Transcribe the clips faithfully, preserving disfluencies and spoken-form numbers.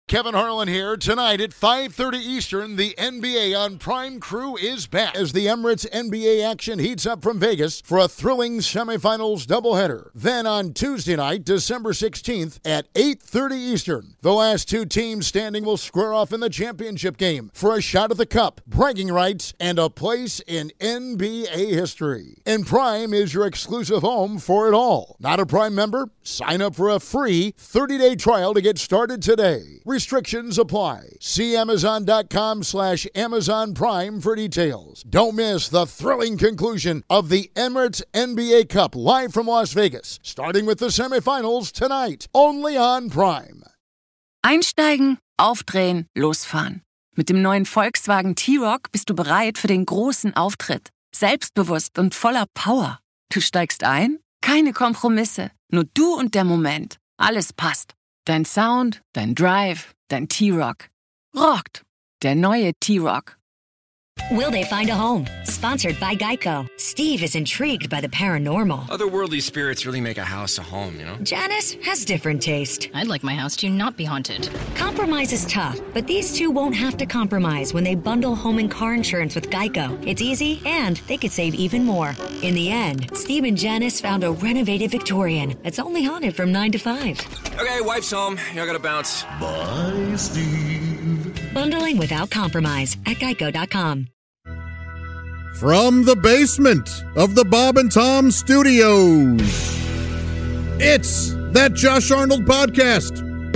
Kevin Harlan here. Tonight at five thirty Eastern, the N B A on Prime Crew is back as the Emirates N B A action heats up from Vegas for a thrilling semifinals doubleheader. Then on Tuesday night, December sixteenth at eight thirty Eastern, the last two teams standing will square off in the championship game for a shot at the cup, bragging rights, and a place in N B A history. And Prime is your exclusive home for it all. Not a Prime member? Sign up for a free thirty-day trial to get started today. Restrictions apply. See Amazon.com slash Amazon Prime for details. Don't miss the thrilling conclusion of the Emirates N B A Cup live from Las Vegas, starting with the semifinals tonight, only on Prime. Einsteigen, aufdrehen, losfahren. Mit dem neuen Volkswagen T-Roc bist du bereit für den großen Auftritt. Selbstbewusst und voller Power. Du steigst ein? Keine Kompromisse. Nur du und der Moment. Alles passt. Dein Sound, dein Drive, dein T-Roc. Rockt. Der neue T-Roc. Will they find a home? Sponsored by Geico. Steve is intrigued by the paranormal. Otherworldly spirits really make a house a home, you know? Janice has different taste. I'd like my house to not be haunted. Compromise is tough, but these two won't have to compromise when they bundle home and car insurance with Geico. It's easy, and they could save even more. In the end, Steve and Janice found a renovated Victorian that's only haunted from nine to five. Okay, wife's home. I gotta bounce. Bye, Steve. Bundling without compromise at geico dot com. From the basement of the Bob and Tom Studios, it's That Josh Arnold Podcast.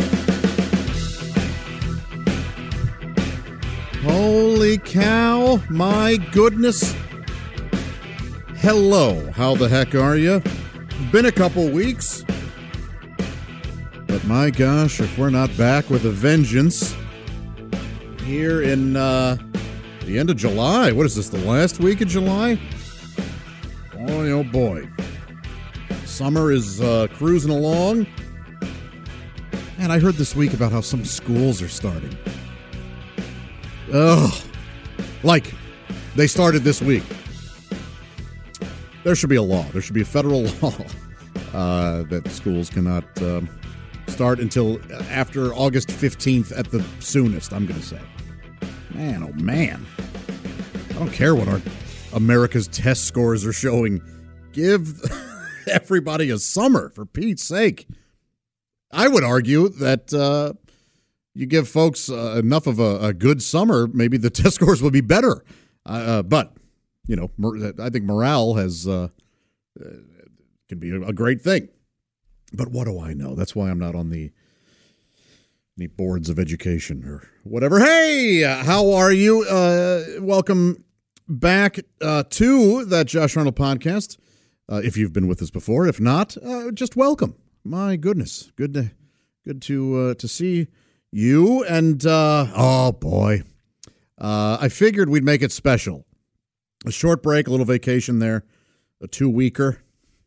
Holy cow, my goodness. Hello, how the heck are you? Been a couple weeks, but my gosh, if we're not back with a vengeance here in, uh... the end of July. What is this, the last week of July? Boy, oh boy. Summer is uh, cruising along. And I heard this week about how some schools are starting. Ugh. Like, they started this week. There should be a law. There should be a federal law uh, that schools cannot um, start until after August fifteenth at the soonest, I'm going to say. Man, oh man. I don't care what our America's test scores are showing. Give everybody a summer, for Pete's sake. I would argue that uh, you give folks uh, enough of a, a good summer, maybe the test scores would be better. Uh, uh, but, you know, I think morale has uh, uh, can be a great thing. But what do I know? That's why I'm not on the Any boards of education or whatever. Hey, how are you? Uh, welcome back uh, to that Josh Arnold Podcast. Uh, if you've been with us before, if not, uh, just welcome. My goodness, good to good to uh, to see you. And uh, oh boy, uh, I figured we'd make it special. A short break, a little vacation there, a two weeker,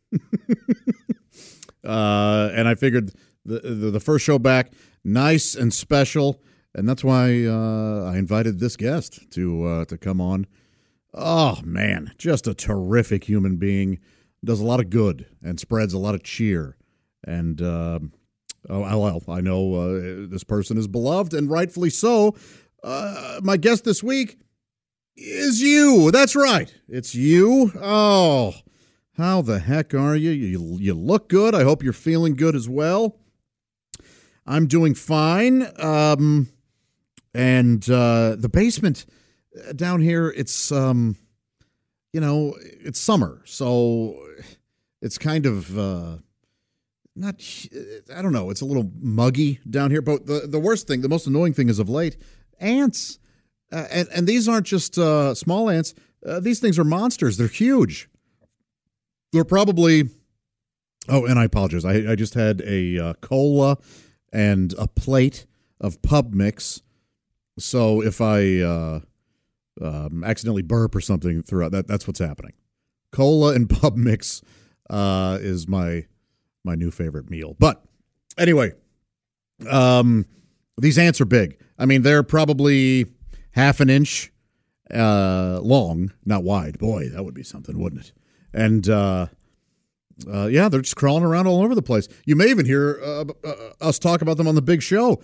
uh, and I figured the, the the first show back. Nice and special, and that's why uh, I invited this guest to uh, to come on. Oh, man, just a terrific human being. Does a lot of good and spreads a lot of cheer. And, uh, oh, well, I know uh, this person is beloved, and rightfully so. Uh, my guest this week is you. That's right. It's you. Oh, how the heck are you? You, you look good. I hope you're feeling good as well. I'm doing fine, um, and uh, the basement down here, it's, um, you know, it's summer, so it's kind of uh, not, I don't know, it's a little muggy down here, but the, the worst thing, the most annoying thing is of late, ants, uh, and, and these aren't just uh, small ants, uh, these things are monsters, they're huge. They're probably, oh, and I apologize, I, I just had a uh, cola and a plate of pub mix. So if I uh, um, accidentally burp or something throughout, that that's what's happening. Cola and pub mix uh, is my my new favorite meal. But anyway, um, these ants are big. I mean, they're probably half an inch uh, long, not wide. Boy, that would be something, wouldn't it? And uh, uh, yeah, they're just crawling around all over the place. You may even hear uh, uh, us talk about them on the big show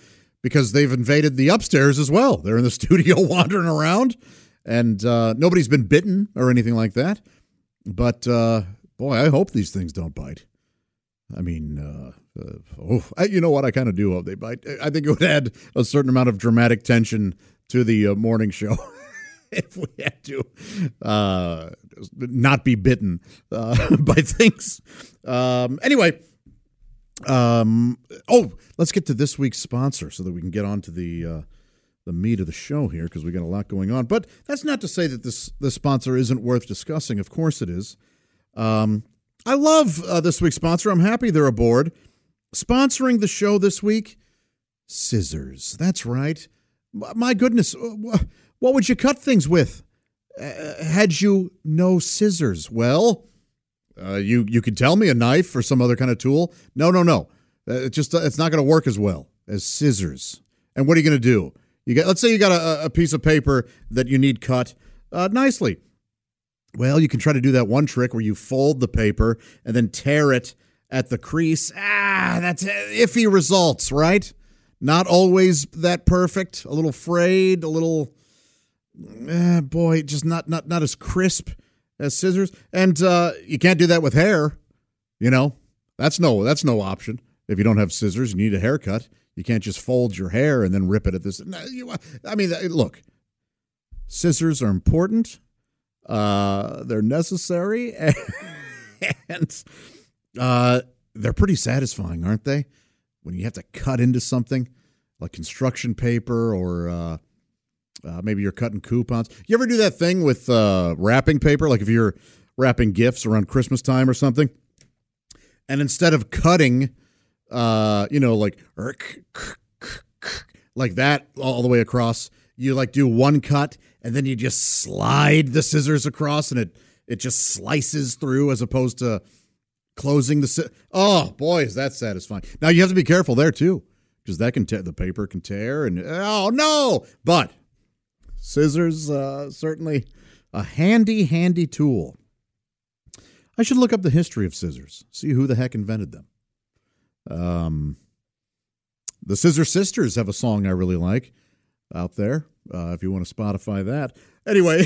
because they've invaded the upstairs as well. They're in the studio wandering around, and uh, nobody's been bitten or anything like that. But, uh, boy, I hope these things don't bite. I mean, uh, uh, oh, I, you know what? I kind of do hope they bite. I think it would add a certain amount of dramatic tension to the uh, morning show if we had to uh, not be bitten uh, by things. Um, anyway, um, oh, let's get to this week's sponsor so that we can get on to the uh, the meat of the show here, because we got a lot going on. But that's not to say that this this sponsor isn't worth discussing. Of course it is. Um, I love uh, this week's sponsor. I'm happy they're aboard. Sponsoring the show this week, scissors. That's right. My goodness, what would you cut things with uh, had you no scissors? Well, uh, you you could tell me a knife or some other kind of tool. No, no, no. Uh, it just it's not going to work as well as scissors. And what are you going to do? You get, let's say you got a, a piece of paper that you need cut uh, nicely. Well, you can try to do that one trick where you fold the paper and then tear it at the crease. Ah, that's iffy results, right? Not always that perfect. A little frayed, a little, eh, boy, just not not not as crisp as scissors. And uh, you can't do that with hair. You know, that's no that's no option. If you don't have scissors, you need a haircut. You can't just fold your hair and then rip it at this. I mean, look, scissors are important. Uh, they're necessary, and uh, they're pretty satisfying, aren't they? When you have to cut into something like construction paper, or uh, uh, maybe you're cutting coupons. You ever do that thing with uh, wrapping paper? Like if you're wrapping gifts around Christmas time or something, and instead of cutting, uh, you know, like like that all the way across, you like do one cut, and then you just slide the scissors across, and it it just slices through as opposed to closing the si- oh boy, is that satisfying. Now you have to be careful there too, because that can tear, the paper can tear, and oh no, but scissors uh, certainly a handy handy tool. I should look up the history of scissors, see who the heck invented them. Um, the Scissor Sisters have a song I really like out there. Uh, if you want to Spotify that, anyway.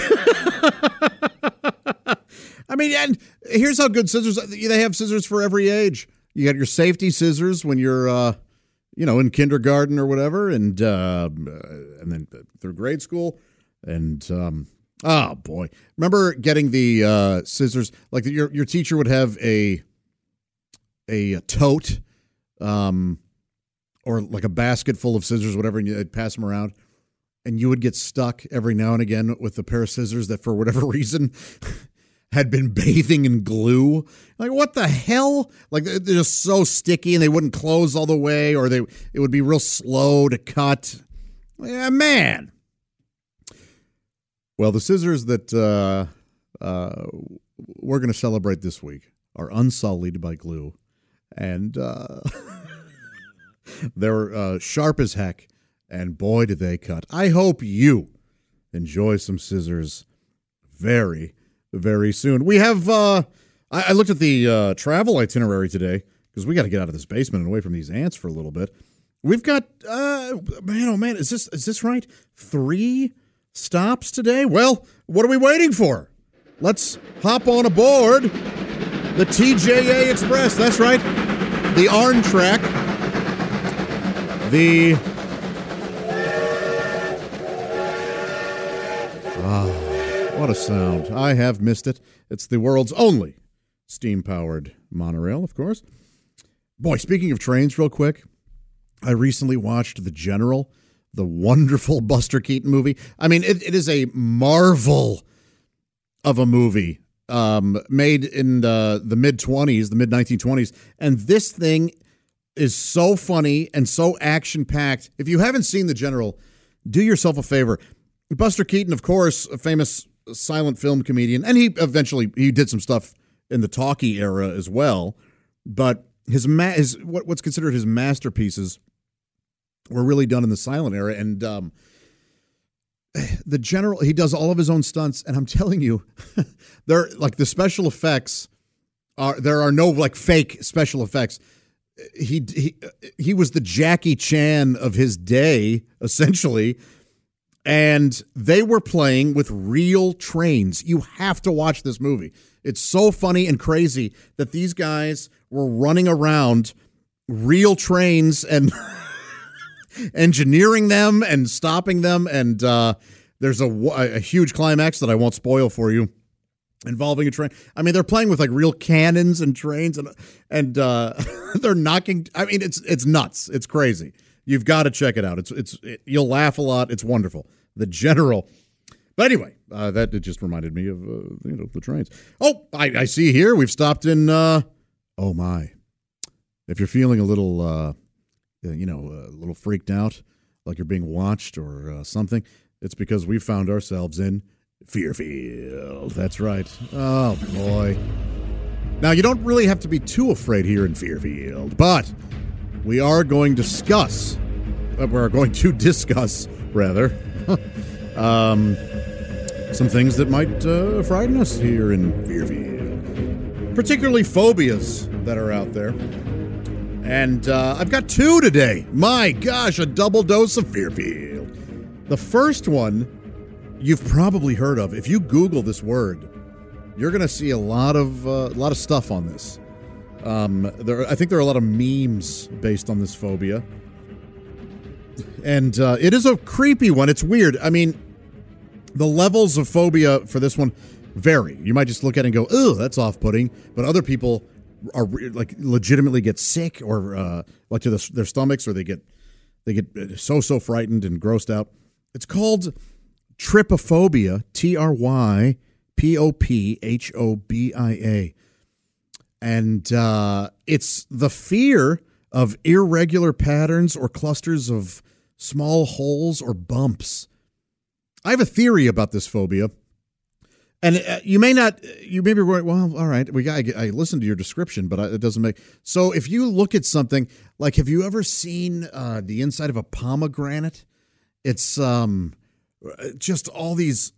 I mean, and here's how good scissors, they have scissors for every age. You got your safety scissors when you're, uh, you know, in kindergarten or whatever, and uh, and then through grade school. And, um, oh, boy. Remember getting the uh, scissors, like your your teacher would have a, a tote, um, or like a basket full of scissors, whatever, and you'd pass them around. And you would get stuck every now and again with a pair of scissors that, for whatever reason, had been bathing in glue. Like, what the hell? Like, they're just so sticky, and they wouldn't close all the way, or they it would be real slow to cut. Yeah, man. Well, the scissors that uh, uh, we're going to celebrate this week are unsullied by glue, and uh, they're uh, sharp as heck. And boy, did they cut. I hope you enjoy some scissors very, very soon. We have, uh, I, I looked at the uh, travel itinerary today, because we got to get out of this basement and away from these ants for a little bit. We've got, uh, man, oh man, is this is this right? Three stops today? Well, what are we waiting for? Let's hop on aboard the T J A Express. That's right, the ARN track. The... Ah, what a sound. I have missed it. It's the world's only steam-powered monorail, of course. Boy, speaking of trains real quick, I recently watched The General, the wonderful Buster Keaton movie. I mean, it, it is a marvel of a movie, um, made in the, the mid-twenties, the mid-nineteen twenties. And this thing is so funny and so action-packed. If you haven't seen The General, do yourself a favor. Buster Keaton, of course, a famous silent film comedian, and he eventually he did some stuff in the talkie era as well. But his ma- his what, what's considered his masterpieces were really done in the silent era. And um, the General, he does all of his own stunts, and I'm telling you, they're like the special effects are there are no like fake special effects. he he he was the Jackie Chan of his day, essentially. And they were playing with real trains. You have to watch this movie. It's so funny and crazy that these guys were running around real trains and engineering them and stopping them. And uh, there's a, a huge climax that I won't spoil for you involving a train. I mean, they're playing with like real cannons and trains, and and uh, they're knocking. I mean, it's it's nuts. It's crazy. You've got to check it out. It's it's it, you'll laugh a lot. It's wonderful. The General. But anyway, uh, that it just reminded me of uh, you know the trains. Oh, I, I see here we've stopped in. Uh, oh my! If you're feeling a little, uh, you know, a little freaked out, like you're being watched or uh, something, it's because we found ourselves in Fearfield. That's right. Oh boy! Now you don't really have to be too afraid here in Fearfield, but we are going to discuss. Uh, we're going to discuss rather. um, some things that might uh, frighten us here in Fearfield, particularly phobias that are out there. And uh, I've got two today. My gosh, a double dose of Fearfield. The first one you've probably heard of. If you Google this word, you're going to see a lot of uh, a lot of stuff on this. Um, there, I think there are a lot of memes based on this phobia. And uh, it is a creepy one. It's weird. I mean, the levels of phobia for this one vary. You might just look at it and go, "Oh, that's off-putting," but other people are like legitimately get sick or uh, like to the, their stomachs, or they get they get so so frightened and grossed out. It's called trypophobia. T R Y P O P H O B I A, and uh, it's the fear of irregular patterns or clusters of small holes or bumps. I have a theory about this phobia, and uh, you may not, you may be going, well, all right, we got, I listened to your description, but it doesn't make, so if you look at something, like, have you ever seen uh, the inside of a pomegranate? It's um, just all these,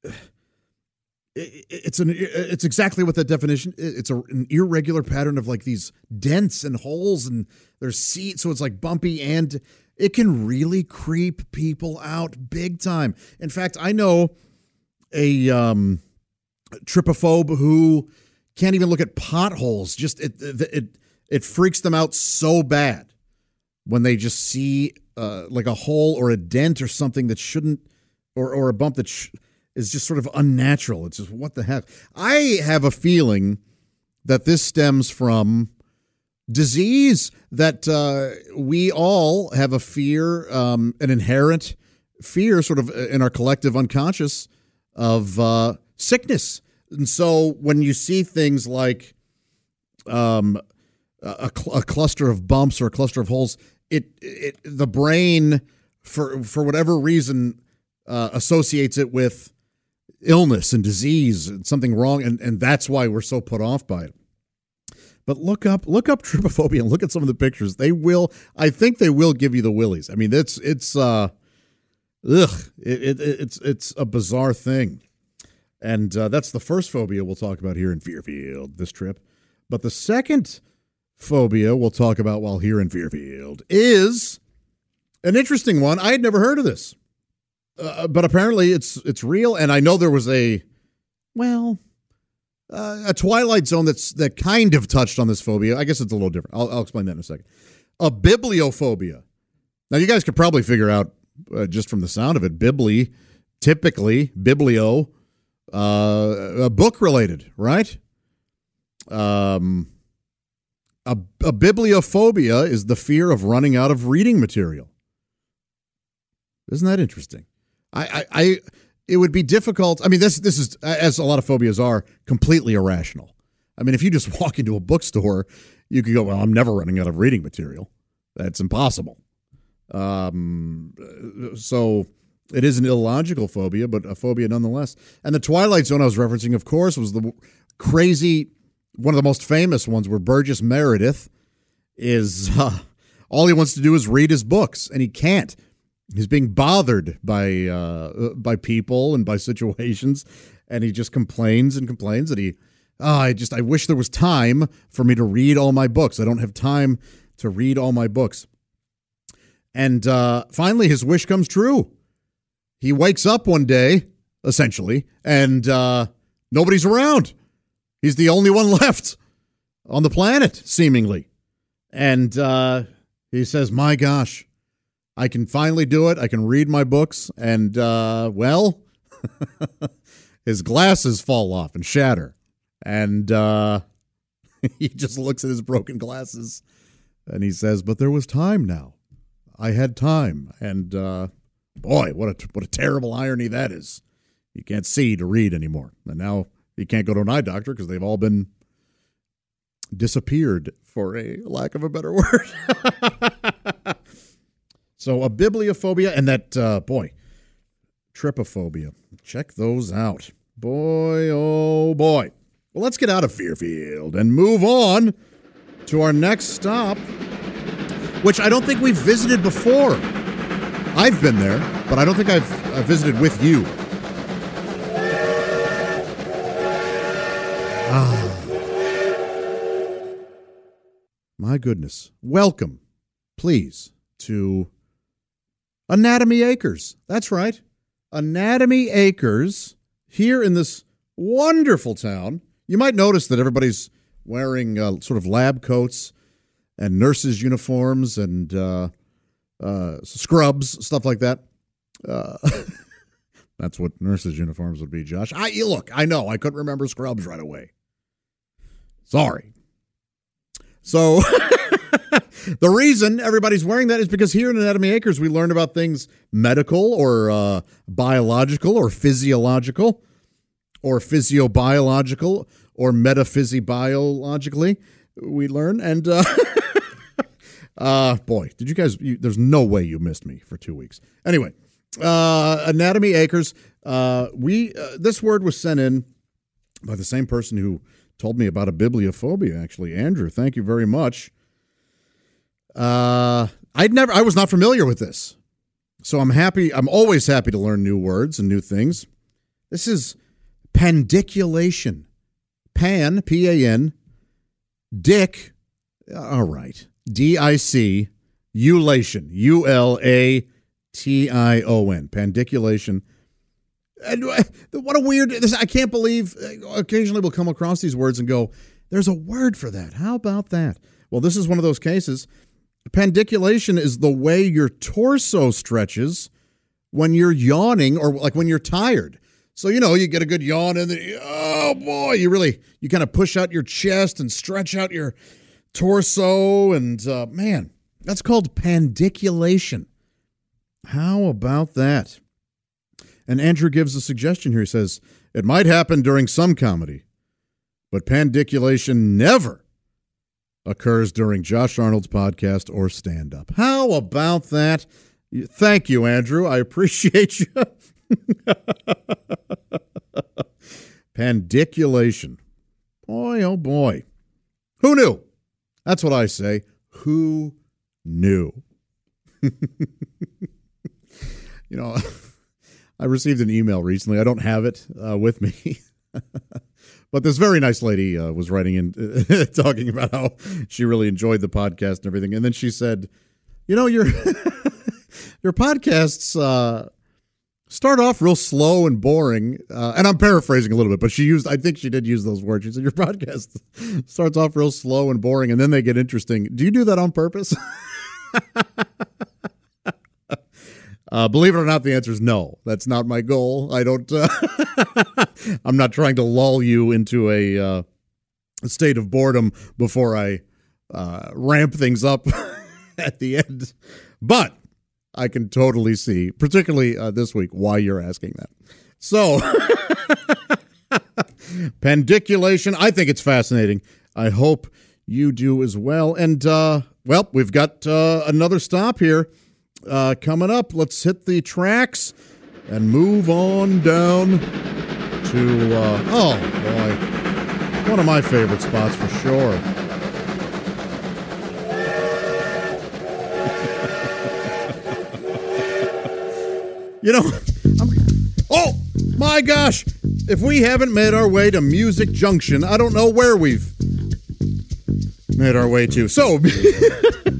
it's an, it's exactly what that definition, it's a, an irregular pattern of like these dents and holes, and there's seeds, so it's like bumpy, and it can really creep people out big time. In fact, I know a um, trypophobe who can't even look at potholes. Just it it it freaks them out so bad when they just see uh, like a hole or a dent or something that shouldn't, or or a bump that sh- is just sort of unnatural. It's just, what the heck? I have a feeling that this stems from disease, that uh, we all have a fear, um, an inherent fear sort of in our collective unconscious of uh, sickness. And so when you see things like um, a, cl- a cluster of bumps or a cluster of holes, it, it the brain, for, for whatever reason, uh, associates it with illness and disease and something wrong, and, and that's why we're so put off by it. But look up look up trypophobia and look at some of the pictures. They will, I think they will give you the willies. I mean, it's it's uh, ugh, it, it, it's it's a bizarre thing, and uh, that's the first phobia we'll talk about here in Fearfield this trip. But the second phobia we'll talk about while here in Fearfield is an interesting one. I had never heard of this, uh, but apparently it's it's real. And I know there was a well. Uh, a Twilight Zone that's that kind of touched on this phobia. I guess it's a little different. I'll, I'll explain that in a second. A bibliophobia. Now, you guys could probably figure out uh, just from the sound of it. Bibli, typically biblio, uh, a book related, right? Um, a, a bibliophobia is the fear of running out of reading material. Isn't that interesting? I, I, I It would be difficult. I mean, this this is, as a lot of phobias are, completely irrational. I mean, if you just walk into a bookstore, you could go, well, I'm never running out of reading material. That's impossible. Um, so it is an illogical phobia, but a phobia nonetheless. And the Twilight Zone I was referencing, of course, was the crazy, one of the most famous ones, where Burgess Meredith is, uh, all he wants to do is read his books, and he can't. He's being bothered by uh, by people and by situations, and he just complains and complains that he, oh, I just, I wish there was time for me to read all my books. I don't have time to read all my books. And uh, finally, his wish comes true. He wakes up one day, essentially, and uh, nobody's around. He's the only one left on the planet, seemingly. And uh, he says, my gosh, I can finally do it. I can read my books. And, uh, well, his glasses fall off and shatter. And uh, he just looks at his broken glasses and he says, but there was time now. I had time. And uh, boy, what a, what a terrible irony that is. You can't see to read anymore. And now you can't go to an eye doctor because they've all been disappeared, for a lack of a better word. So a bibliophobia and that, uh, boy, trypophobia. Check those out. Boy, oh boy. Well, let's get out of Fairfield and move on to our next stop, which I don't think we've visited before. I've been there, but I don't think I've uh, visited with you. Ah. My goodness. Welcome, please, to Anatomy Acres. That's right. Anatomy Acres here in this wonderful town. You might notice that everybody's wearing uh, sort of lab coats and nurses' uniforms and uh, uh, scrubs, stuff like that. Uh, that's what nurses' uniforms would be, Josh. I Look, I know. I couldn't remember scrubs right away. Sorry. So the reason everybody's wearing that is because here in Anatomy Acres, we learn about things medical or uh, biological or physiological or physiobiological or metaphysibiologically. We learn. And uh, uh, boy, did you guys, you, there's no way you missed me for two weeks. Anyway, uh, Anatomy Acres. Uh, we uh, this word was sent in by the same person who told me about a bibliophobia, actually. Andrew, thank you very much. Uh, I'd never, I was not familiar with this. So I'm happy, I'm always happy to learn new words and new things. This is pandiculation. Pan, P A N, dick, all right, D I C, ulation, U L A T I O N, pandiculation. And what a weird, this, I can't believe, occasionally we'll come across these words and go, there's a word for that. How about that? Well, this is one of those cases. Pandiculation is the way your torso stretches when you're yawning or like when you're tired. So, you know, you get a good yawn and then, oh boy, you really, you kind of push out your chest and stretch out your torso. And uh, man, that's called pandiculation. How about that? And Andrew gives a suggestion here. He says, it might happen during some comedy, but pandiculation never occurs during Josh Arnold's podcast or stand-up. How about that? Thank you, Andrew. I appreciate you. Pandiculation. Boy, oh boy. Who knew? That's what I say. Who knew? You know, I received an email recently. I don't have it uh, with me. But this very nice lady uh, was writing in, uh, talking about how she really enjoyed the podcast and everything. And then she said, you know, your your podcasts uh, start off real slow and boring. Uh, and I'm paraphrasing a little bit, but she used, I think she did use those words. She said, your podcast starts off real slow and boring, and then they get interesting. Do you do that on purpose? Uh, believe it or not, the answer is no. That's not my goal. I don't, uh, I'm not trying to lull you into a, uh, a state of boredom before I uh, ramp things up at the end. But I can totally see, particularly uh, this week, why you're asking that. So, pandiculation, I think it's fascinating. I hope you do as well. And, uh, well, we've got uh, another stop here. Uh, coming up, let's hit the tracks and move on down to, uh, oh, boy, one of my favorite spots for sure. You know, I'm, oh, my gosh, if we haven't made our way to Music Junction, I don't know where we've made our way to. So...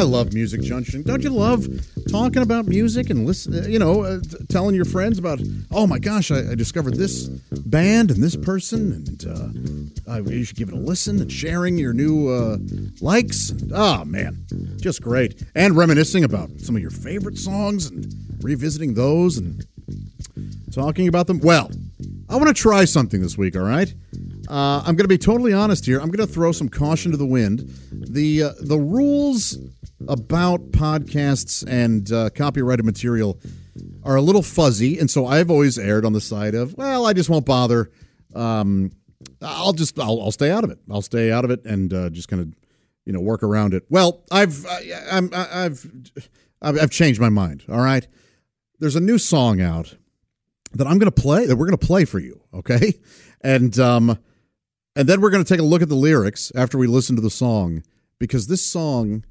love Music Junction. Don't you love talking about music and listen, you know, uh, t- telling your friends about, oh my gosh, I, I discovered this band and this person, and uh, I, you should give it a listen, and sharing your new uh, likes. And, oh, man, just great. And reminiscing about some of your favorite songs and revisiting those and talking about them. Well, I want to try something this week, all right? Uh, I'm going to be totally honest here. I'm going to throw some caution to the wind. The uh, the rules about podcasts and uh, copyrighted material are a little fuzzy, and so I've always erred on the side of, well, I just won't bother. Um, I'll just I'll, I'll stay out of it. I'll stay out of it and uh, just kind of you know work around it. Well, I've I, I'm I've I've changed my mind. All right, there's a new song out that I'm going to play that we're going to play for you. Okay, and um. And then we're going to take a look at the lyrics after we listen to the song, because this song,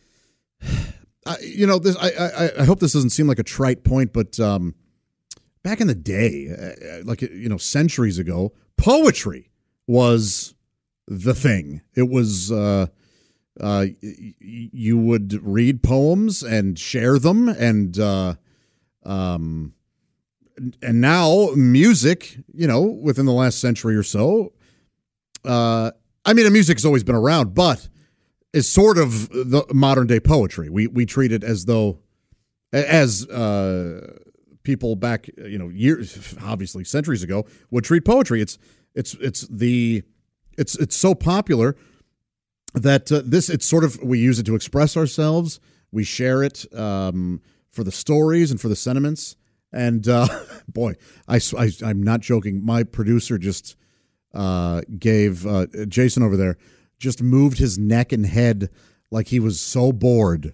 I, you know, this I, I I hope this doesn't seem like a trite point, but um, back in the day, like you know, centuries ago, poetry was the thing. It was uh, uh, you would read poems and share them, and uh, um, and now music, you know, within the last century or so. Uh, I mean, music's always been around, but is sort of the modern day poetry. We we treat it as though, as uh, people back, you know, years, obviously centuries ago, would treat poetry. It's it's it's the it's it's so popular that uh, this it's sort of we use it to express ourselves. We share it um, for the stories and for the sentiments. And uh, boy, I, I I'm not joking. My producer just. Uh, gave uh, Jason over there just moved his neck and head like he was so bored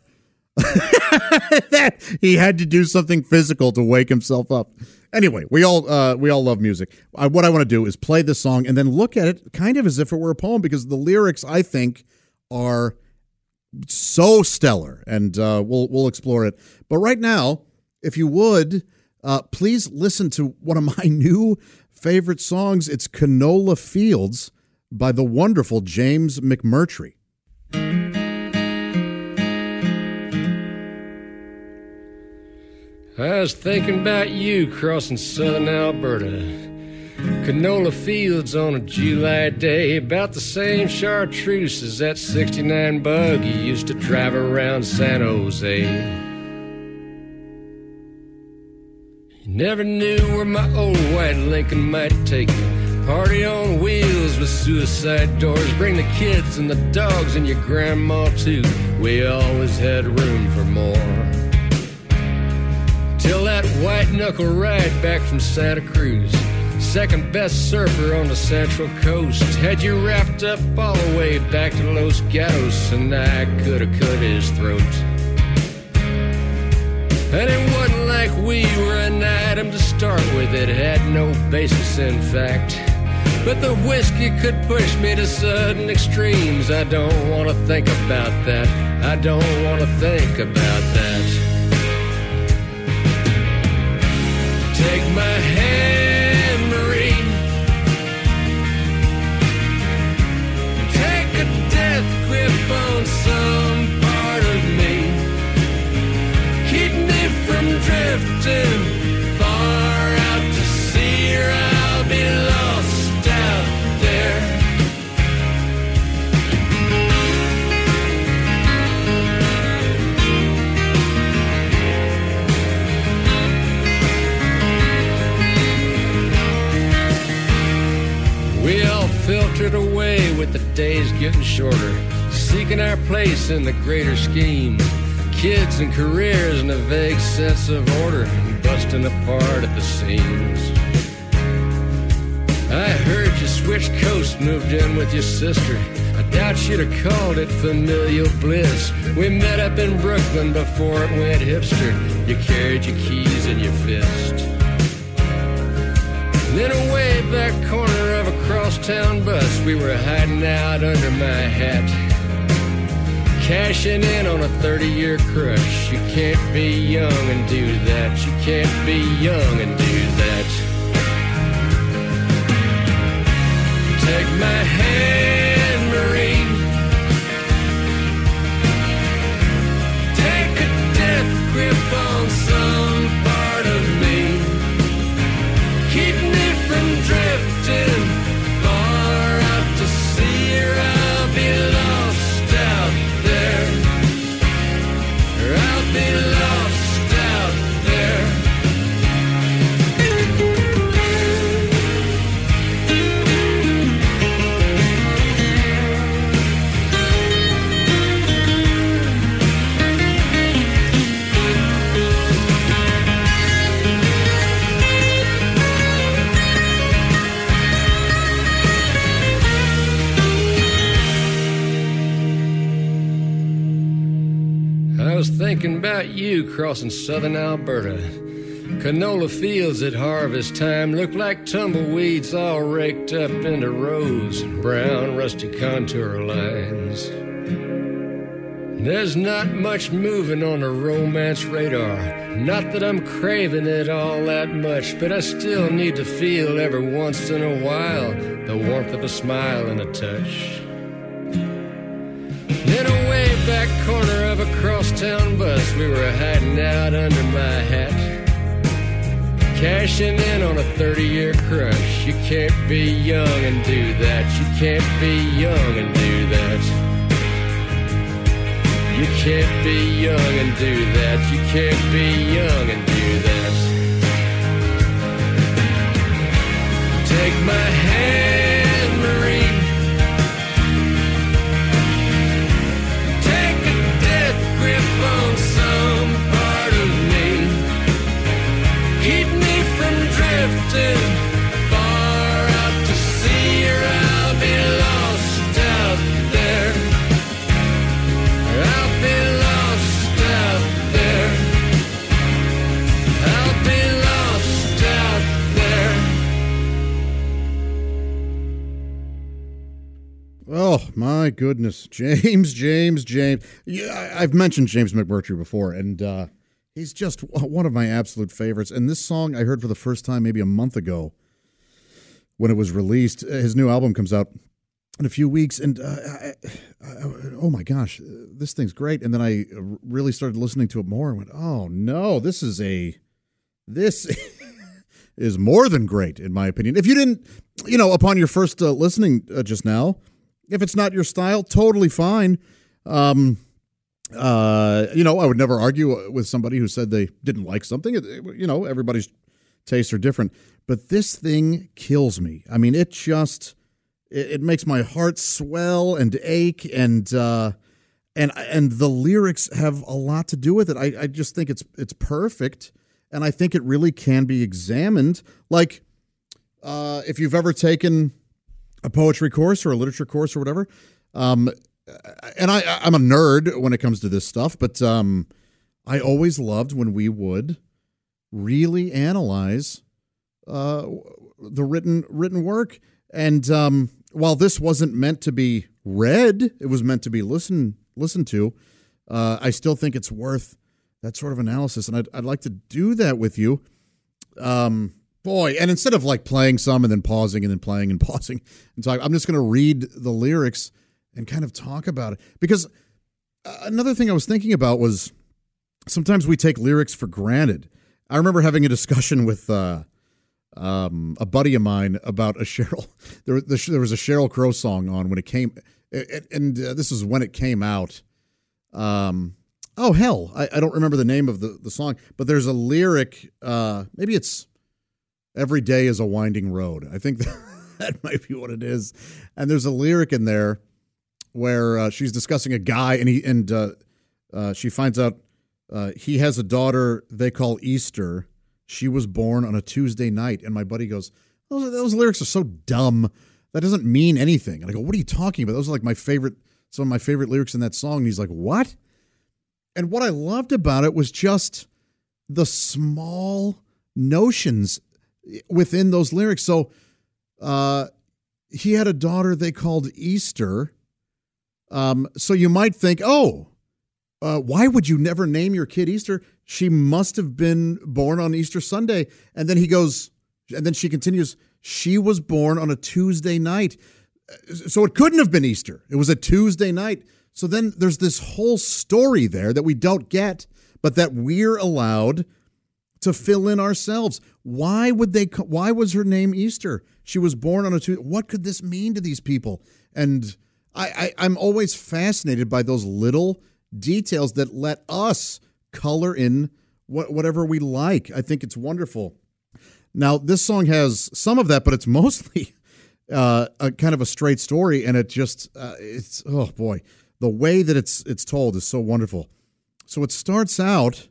that he had to do something physical to wake himself up. Anyway, we all uh, we all love music. I, what I want to do is play this song and then look at it kind of as if it were a poem, because the lyrics, I think, are so stellar, and uh, we'll we'll explore it. But right now, if you would, uh, please listen to one of my new favorite songs. It's Canola Fields by the wonderful James McMurtry. I was thinking about you crossing southern Alberta. Canola fields on a July day, about the same chartreuse as that sixty-nine bug you used to drive around San Jose. Never knew where my old white Lincoln might take you. Party on wheels with suicide doors. Bring the kids and the dogs and your grandma too. We always had room for more. Till that white knuckle ride back from Santa Cruz. Second best surfer on the Central Coast. Had you wrapped up all the way back to Los Gatos, and I coulda cut his throat. And it wasn't like we were an item to start with. It had no basis in fact. But the whiskey could push me to sudden extremes. I don't want to think about that. I don't want to think about that. Take my hand, Marie. Take a death grip on some part of me. Keep me from drifting far out to sea, or I'll be lost out there. We all filtered away with the days getting shorter, seeking our place in the greater scheme. Kids and careers and a vague sense of order, busting apart at the seams. I heard you switched coast, moved in with your sister. I doubt you'd have called it familial bliss. We met up in Brooklyn before it went hipster. You carried your keys in your fist. And in a way back corner of a crosstown bus, we were hiding out under my hat, cashing in on a thirty-year crush. You can't be young and do that. You can't be young and do that. Take my hand, Marie. thinking about you crossing southern Alberta. Canola fields at harvest time look like tumbleweeds all raked up into rows, brown rusty contour lines. There's not much moving on the romance radar. Not that I'm craving it all that much, but I still need to feel every once in a while the warmth of a smile and a touch. In a way back corner of a crosstown bus, we were hiding out under my hat, cashing in on a thirty-year crush. You can't be young and do that. You can't be young and do that. You can't be young and do that. You can't be young and do that. Take my hand, Marie. Take a death grip on some part of me. Keep me from drifting far out to sea, or I'll be lost out there. I'll be lost out there. I'll be lost out there. Oh, my goodness. James, James, James. Yeah, I've mentioned James McMurtry before, and uh, he's just one of my absolute favorites. And this song I heard for the first time maybe a month ago when it was released. His new album comes out in a few weeks, and uh, I, I, oh my gosh, this thing's great. And then I really started listening to it more and went, oh no, this is a, this is more than great in my opinion. If you didn't, you know, upon your first uh, listening uh, just now, if it's not your style, totally fine. Um, uh, you know, I would never argue with somebody who said they didn't like something. It, it, you know, everybody's tastes are different, but this thing kills me. I mean, it just, it makes my heart swell and ache, and uh, and and the lyrics have a lot to do with it. I, I just think it's it's perfect, and I think it really can be examined. Like, uh, if you've ever taken a poetry course or a literature course or whatever, um, and I, I'm a nerd when it comes to this stuff, but um, I always loved when we would really analyze uh, the written written work. And um, while this wasn't meant to be read, it was meant to be listened listened to. Uh, I still think it's worth that sort of analysis, and I'd, I'd like to do that with you. Um, boy, and instead of like playing some and then pausing and then playing and pausing and talking, I'm just going to read the lyrics and kind of talk about it. Because another thing I was thinking about was sometimes we take lyrics for granted. I remember having a discussion with uh, um, a buddy of mine about a Sheryl. There, there was a Sheryl Crow song on when it came, and uh, this is when it came out. Um, oh hell, I, I don't remember the name of the, the song, but there's a lyric. Uh, maybe it's "Every Day is a Winding Road." I think that, that might be what it is. And there's a lyric in there where uh, she's discussing a guy, and he and uh, uh, she finds out uh, he has a daughter they call Easter. She was born on a Tuesday night, and my buddy goes, "Those, those lyrics are so dumb. That doesn't mean anything." And I go, "What are you talking about? Those are like my favorite, some of my favorite lyrics in that song." And he's like, "What?" And what I loved about it was just the small notions within those lyrics. So uh, he had a daughter they called Easter. Um, so you might think, oh, uh, why would you never name your kid Easter? She must have been born on Easter Sunday. And then he goes, and then she continues, she was born on a Tuesday night. So it couldn't have been Easter. It was a Tuesday night. So then there's this whole story there that we don't get, but that we're allowed to fill in ourselves. Why would they, why was her name Easter? She was born on a Tuesday. What could this mean to these people? And I, I, I'm always fascinated by those little details that let us color in what, whatever we like. I think it's wonderful. Now, this song has some of that, but it's mostly uh, a kind of a straight story, and it just, uh, it's, oh boy, the way that it's it's told is so wonderful. So it starts out,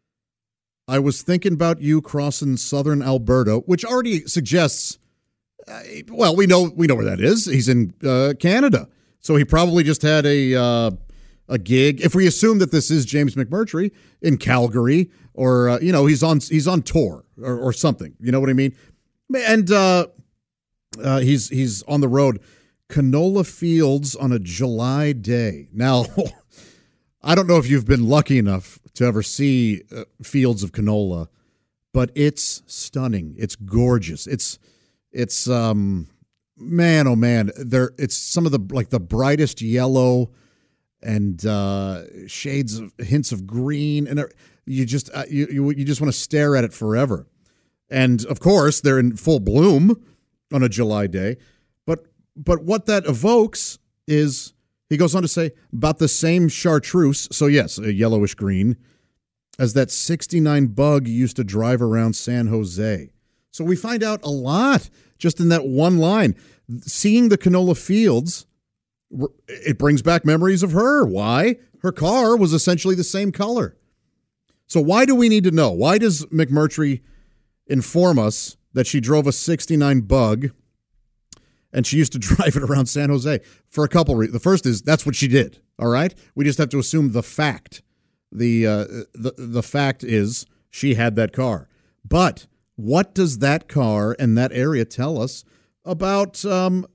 I was thinking about you crossing southern Alberta, which already suggests, uh, well, we know we know where that is. He's in uh, Canada. So he probably just had a uh, a gig, if we assume that this is James McMurtry in Calgary, or uh, you know, he's on he's on tour or, or something. You know what I mean? And uh, uh, he's he's on the road, Canola Fields on a July day. Now, I don't know if you've been lucky enough to ever see uh, fields of canola, but it's stunning. It's gorgeous. It's it's um man oh man, there it's some of the like the brightest yellow and uh, shades of hints of green, and you just uh, you, you you just want to stare at it forever. And of course, they're in full bloom on a July day. But but what that evokes is, he goes on to say, about the same chartreuse, so yes, a yellowish green, as that sixty-nine bug used to drive around San Jose. So we find out a lot just in that one line. Seeing the canola fields, it brings back memories of her. Why? Her car was essentially the same color. So why do we need to know? Why does McMurtry inform us that she drove a sixty-nine bug and she used to drive it around San Jose? For a couple reasons. The first is that's what she did, all right? We just have to assume the fact. The, uh, the, the fact is she had that car. But what does that car and that area tell us about um,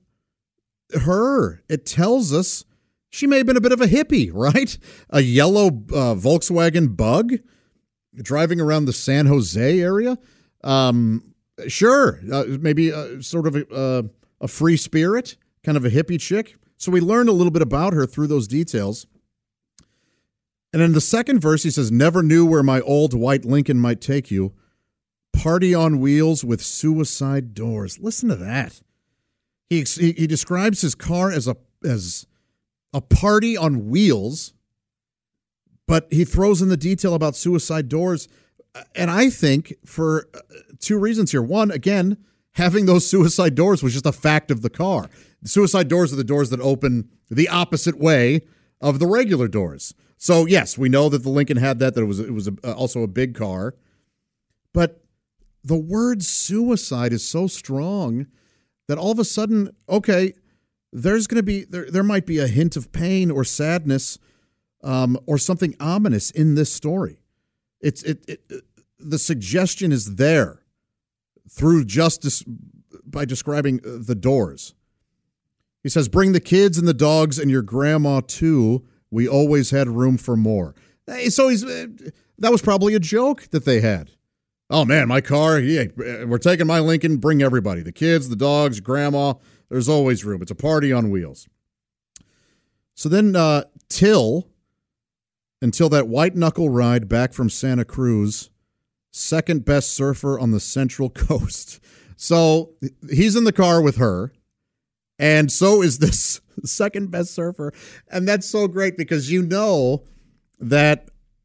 her? It tells us she may have been a bit of a hippie, right? A yellow uh, Volkswagen Bug driving around the San Jose area. Um, sure, uh, maybe uh, sort of a, uh, a free spirit, kind of a hippie chick. So we learned a little bit about her through those details. And in the second verse, he says, never knew where my old white Lincoln might take you. Party on wheels with suicide doors. Listen to that. He, he he describes his car as a as a party on wheels, but he throws in the detail about suicide doors. And I think for two reasons here. One, again, having those suicide doors was just a fact of the car. The suicide doors are the doors that open the opposite way of the regular doors. So yes, we know that the Lincoln had that. That it was it was a, also a big car, but the word suicide is so strong that all of a sudden, okay, there's going to be, there, there might be a hint of pain or sadness um, or something ominous in this story. It's it, it, it the suggestion is there through justice by describing the doors. He says, bring the kids and the dogs and your grandma too. We always had room for more. So he's, that was probably a joke that they had. Oh, man, my car, yeah, we're taking my Lincoln, bring everybody. The kids, the dogs, grandma, there's always room. It's a party on wheels. So then uh, Till, until that white-knuckle ride back from Santa Cruz, second best surfer on the Central Coast. So he's in the car with her, and so is this second best surfer. And that's so great because you know that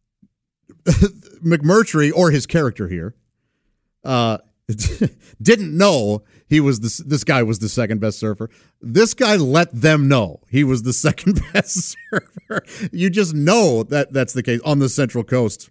McMurtry, or his character here, uh, didn't know he was this. This guy was the second best surfer. This guy let them know he was the second best surfer. You just know that that's the case on the Central Coast.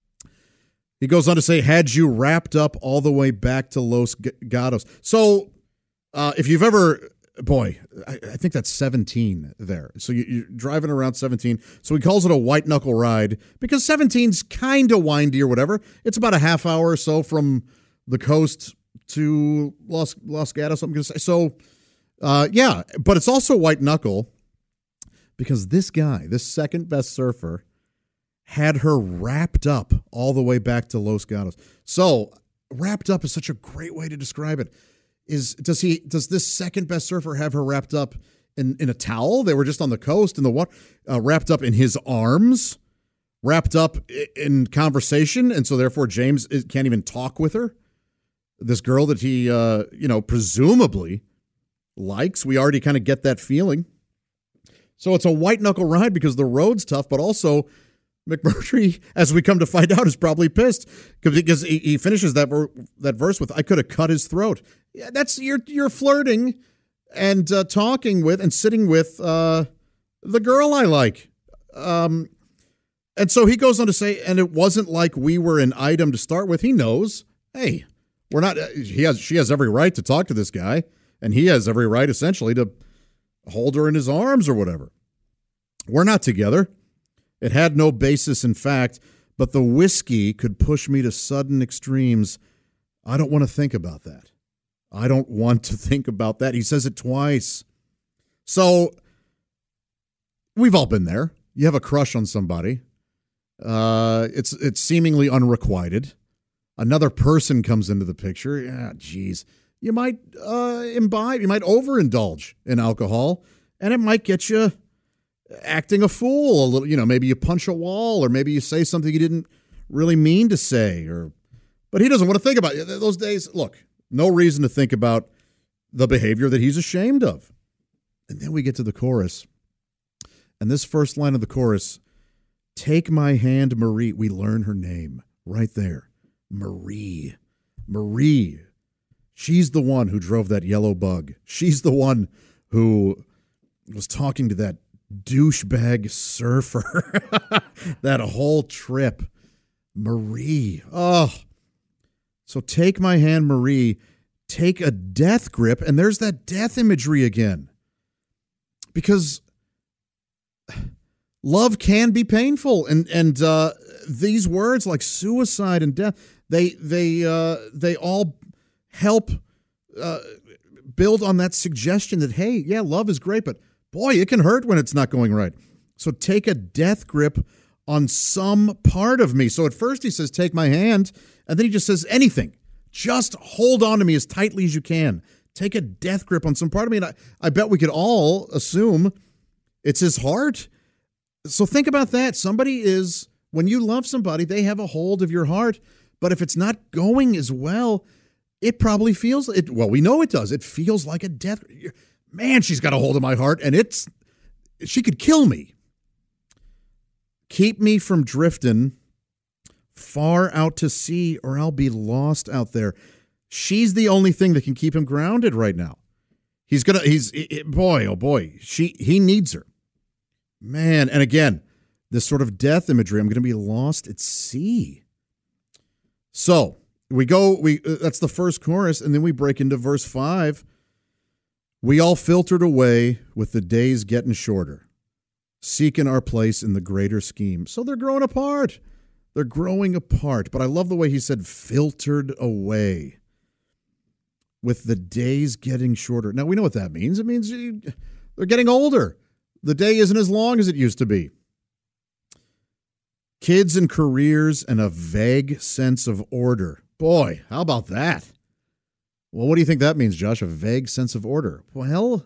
He goes on to say, "Had you wrapped up all the way back to Los Gatos?" So, uh, if you've ever. Boy, I, I think that's seventeen there. So you, you're driving around seventeen. So he calls it a white knuckle ride because seventeen's kind of windy or whatever. It's about a half hour or so from the coast to Los Los Gatos. I'm going to say. So, uh, yeah, but it's also white knuckle because this guy, this second best surfer, had her wrapped up all the way back to Los Gatos. So wrapped up is such a great way to describe it. Is does he does this second best surfer have her wrapped up in, in a towel? They were just on the coast in the water, uh, wrapped up in his arms, wrapped up in conversation, and so therefore James can't even talk with her. This girl that he, uh, you know, presumably likes. We already kind of get that feeling. So it's a white knuckle ride because the road's tough, but also McMurtry, as we come to find out, is probably pissed because he, he finishes that that verse with, "I could have cut his throat." Yeah, that's you're you're flirting and uh, talking with and sitting with uh, the girl I like. Um, and so he goes on to say, and it wasn't like we were an item to start with. He knows, hey, we're not. He has she has every right to talk to this guy, and he has every right essentially to hold her in his arms or whatever. We're not together. It had no basis in fact, but the whiskey could push me to sudden extremes. I don't want to think about that. I don't want to think about that. He says it twice. So we've all been there. You have a crush on somebody. Uh, it's it's seemingly unrequited. Another person comes into the picture. Yeah, geez. You might uh, imbibe, you might overindulge in alcohol, and it might get you acting a fool a little. You know, maybe you punch a wall, or maybe you say something you didn't really mean to say. Or, but he doesn't want to think about it. Those days, look, no reason to think about the behavior that he's ashamed of. And then we get to the chorus. And this first line of the chorus, take my hand, Marie. We learn her name right there. Marie. Marie. She's the one who drove that yellow bug. She's the one who was talking to that douchebag surfer. That whole trip. Marie. Oh. So take my hand, Marie. Take a death grip. And there's that death imagery again. Because love can be painful. And and uh, these words like suicide and death, they they uh, they all help uh, build on that suggestion that, hey, yeah, love is great, but boy, it can hurt when it's not going right. So take a death grip on some part of me. So at first he says, take my hand, and then he just says anything. Just hold on to me as tightly as you can. Take a death grip on some part of me. And I, I bet we could all assume it's his heart. So think about that. Somebody is, when you love somebody, they have a hold of your heart. But if it's not going as well, it probably feels, it. well, we know it does. It feels like a death. Man, she's got a hold of my heart, and it's, she could kill me. Keep me from drifting far out to sea, or I'll be lost out there. She's the only thing that can keep him grounded right now. He's gonna, he's, boy, oh boy, she, he needs her. Man, and again, this sort of death imagery, I'm going to be lost at sea. So we go, we uh, that's the first chorus, and then we break into verse five. We all filtered away with the days getting shorter, seeking our place in the greater scheme. So they're growing apart. They're growing apart. But I love the way he said filtered away with the days getting shorter. Now, we know what that means. It means you, they're getting older. The day isn't as long as it used to be. Kids and careers and a vague sense of order. Boy, how about that? Well, what do you think that means, Josh? A vague sense of order. Well,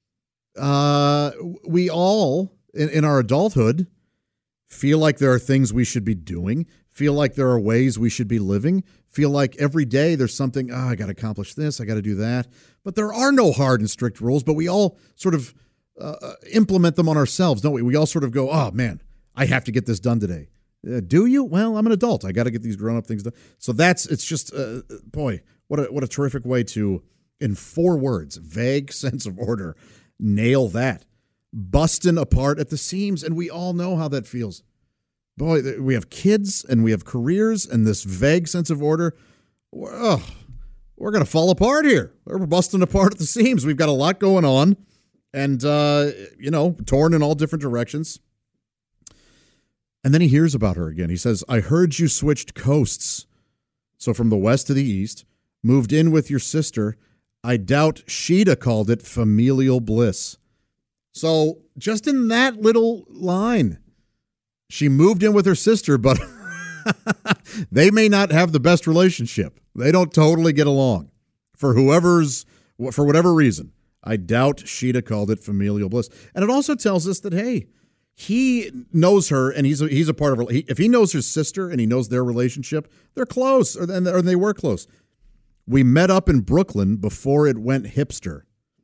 uh, we all, in, in our adulthood, feel like there are things we should be doing, feel like there are ways we should be living, feel like every day there's something, oh, I got to accomplish this, I got to do that. But there are no hard and strict rules, but we all sort of uh, implement them on ourselves, don't we? We all sort of go, oh, man, I have to get this done today. Uh, do you? Well, I'm an adult. I got to get these grown-up things done. So that's, it's just, uh, boy, what a, what a terrific way to, in four words, vague sense of order, nail that. Busting apart at the seams, and we all know how that feels. Boy, we have kids, and we have careers, and this vague sense of order. Oh, we're going to fall apart here. We're busting apart at the seams. We've got a lot going on, and, uh, you know, torn in all different directions. And then he hears about her again. He says, I heard you switched coasts. So from the west to the east, moved in with your sister. I doubt she'd have called it familial bliss. So just in that little line, she moved in with her sister, but they may not have the best relationship. They don't totally get along for whoever's, for whatever reason. I doubt she'd have called it familial bliss. And it also tells us that, hey, he knows her, and he's a, he's a part of her. He, if he knows her sister and he knows their relationship, they're close, or, or they were close. We met up in Brooklyn before it went hipster.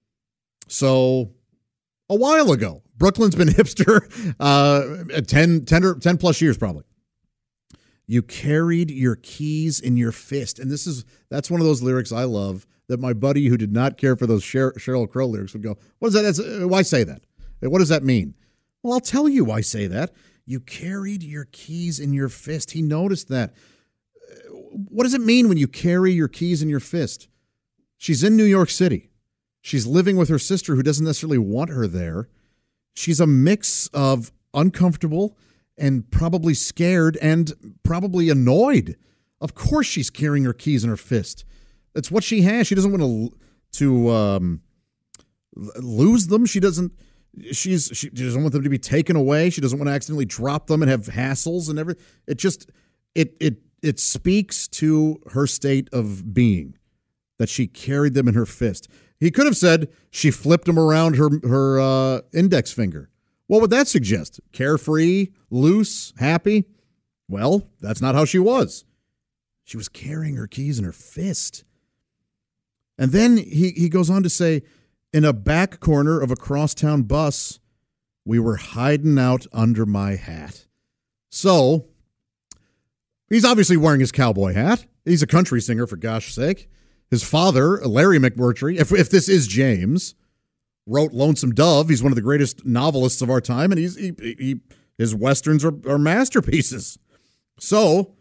So a while ago, Brooklyn's been hipster uh, ten, ten, or ten plus years probably. You carried your keys in your fist. And this is that's one of those lyrics I love that my buddy who did not care for those Sher- Sheryl Crow lyrics would go, what is that? That's, uh, why say that? What does that mean? Well, I'll tell you why I say that. You carried your keys in your fist. He noticed that. What does it mean when you carry your keys in your fist? She's in New York City. She's living with her sister who doesn't necessarily want her there. She's a mix of uncomfortable and probably scared and probably annoyed. Of course she's carrying her keys in her fist. That's what she has. She doesn't want to to um, lose them. She doesn't she's she doesn't want them to be taken away. She doesn't want to accidentally drop them and have hassles and everything. It just it it it speaks to her state of being that she carried them in her fist. He could have said she flipped them around her her uh, index finger. What would that suggest? Carefree, loose, happy? Well, that's not how she was. She was carrying her keys in her fist. And then he, he goes on to say, in a back corner of a crosstown bus, we were hiding out under my hat. So, he's obviously wearing his cowboy hat. He's a country singer, for gosh sake. His father, Larry McMurtry, if, if this is James, wrote Lonesome Dove. He's one of the greatest novelists of our time, and he's he, he his westerns are, are masterpieces. So,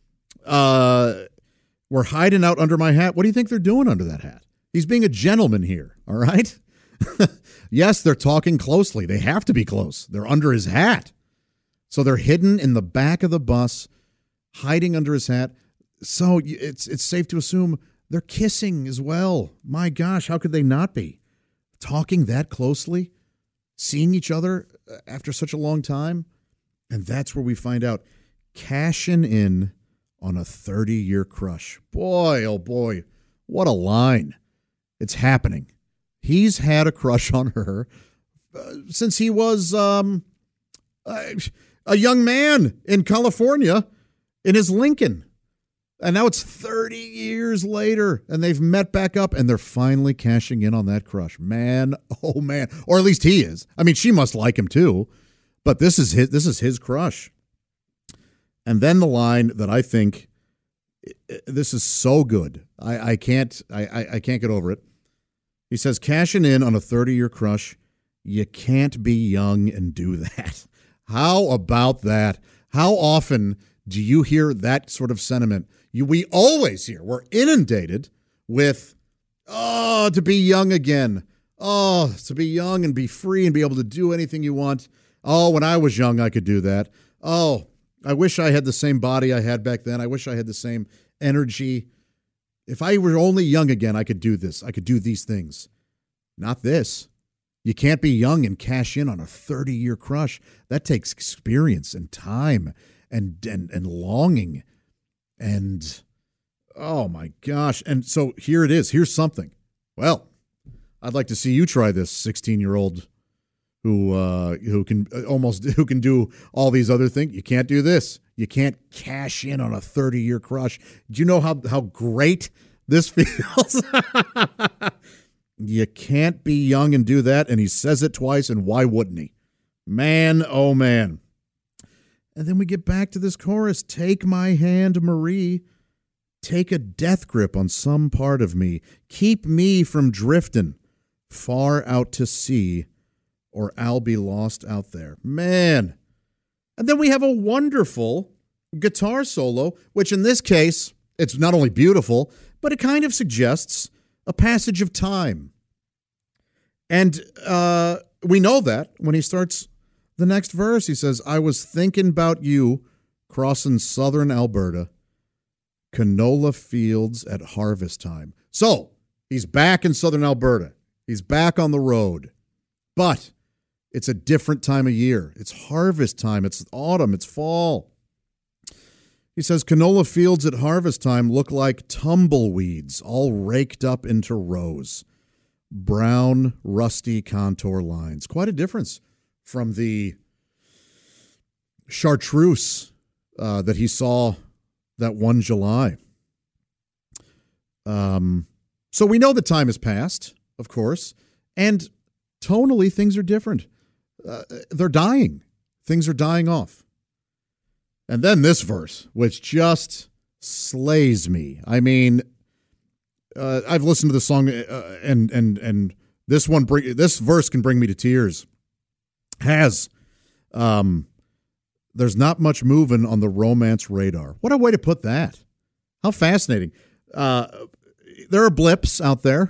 uh, we're hiding out under my hat. What do you think they're doing under that hat? He's being a gentleman here, all right? Yes, they're talking closely. They have to be close. They're under his hat. So they're hidden in the back of the bus, hiding under his hat. So it's it's safe to assume they're kissing as well. My gosh, how could they not be? Talking that closely, seeing each other after such a long time. And that's where we find out cashing in on a thirty-year crush. Boy, oh boy, what a line. It's happening. He's had a crush on her uh, since he was um, a, a young man in California in his Lincoln. And now it's thirty years later, and they've met back up, and they're finally cashing in on that crush. Man, oh man. Or at least he is. I mean, she must like him too, but this is his, this is his crush. And then the line that I think, this is so good. I, I can't I, I, I can't get over it. He says, cashing in on a thirty-year crush, you can't be young and do that. How about that? How often do you hear that sort of sentiment? You, we always hear, we're inundated with, oh, to be young again. Oh, to be young and be free and be able to do anything you want. Oh, when I was young, I could do that. Oh, I wish I had the same body I had back then. I wish I had the same energy. If I were only young again, I could do this. I could do these things. Not this. You can't be young and cash in on a thirty-year crush. That takes experience and time and and and longing. And, oh my gosh. And so here it is. Here's something. Well, I'd like to see you try this, sixteen-year-old who uh, who can almost who can do all these other things. You can't do this. You can't cash in on a thirty-year crush. Do you know how, how great this feels? You can't be young and do that, and he says it twice, and why wouldn't he? Man, oh man. And then we get back to this chorus. Take my hand, Marie. Take a death grip on some part of me. Keep me from drifting far out to sea, or I'll be lost out there. Man. And then we have a wonderful guitar solo, which in this case, it's not only beautiful, but it kind of suggests a passage of time. And uh, we know that when he starts the next verse. He says, I was thinking about you crossing southern Alberta, canola fields at harvest time. So he's back in southern Alberta. He's back on the road. But it's a different time of year. It's harvest time. It's autumn. It's fall. He says, canola fields at harvest time look like tumbleweeds, all raked up into rows. Brown, rusty contour lines. Quite a difference from the chartreuse uh, that he saw that one July. Um, so we know the time has passed, of course, and tonally things are different. Uh, they're dying. Things are dying off. And then this verse, which just slays me. I mean, uh, I've listened to the song, uh, and and and this one, bring, this verse can bring me to tears. Has, um, there's not much moving on the romance radar. What a way to put that! How fascinating. Uh, there are blips out there,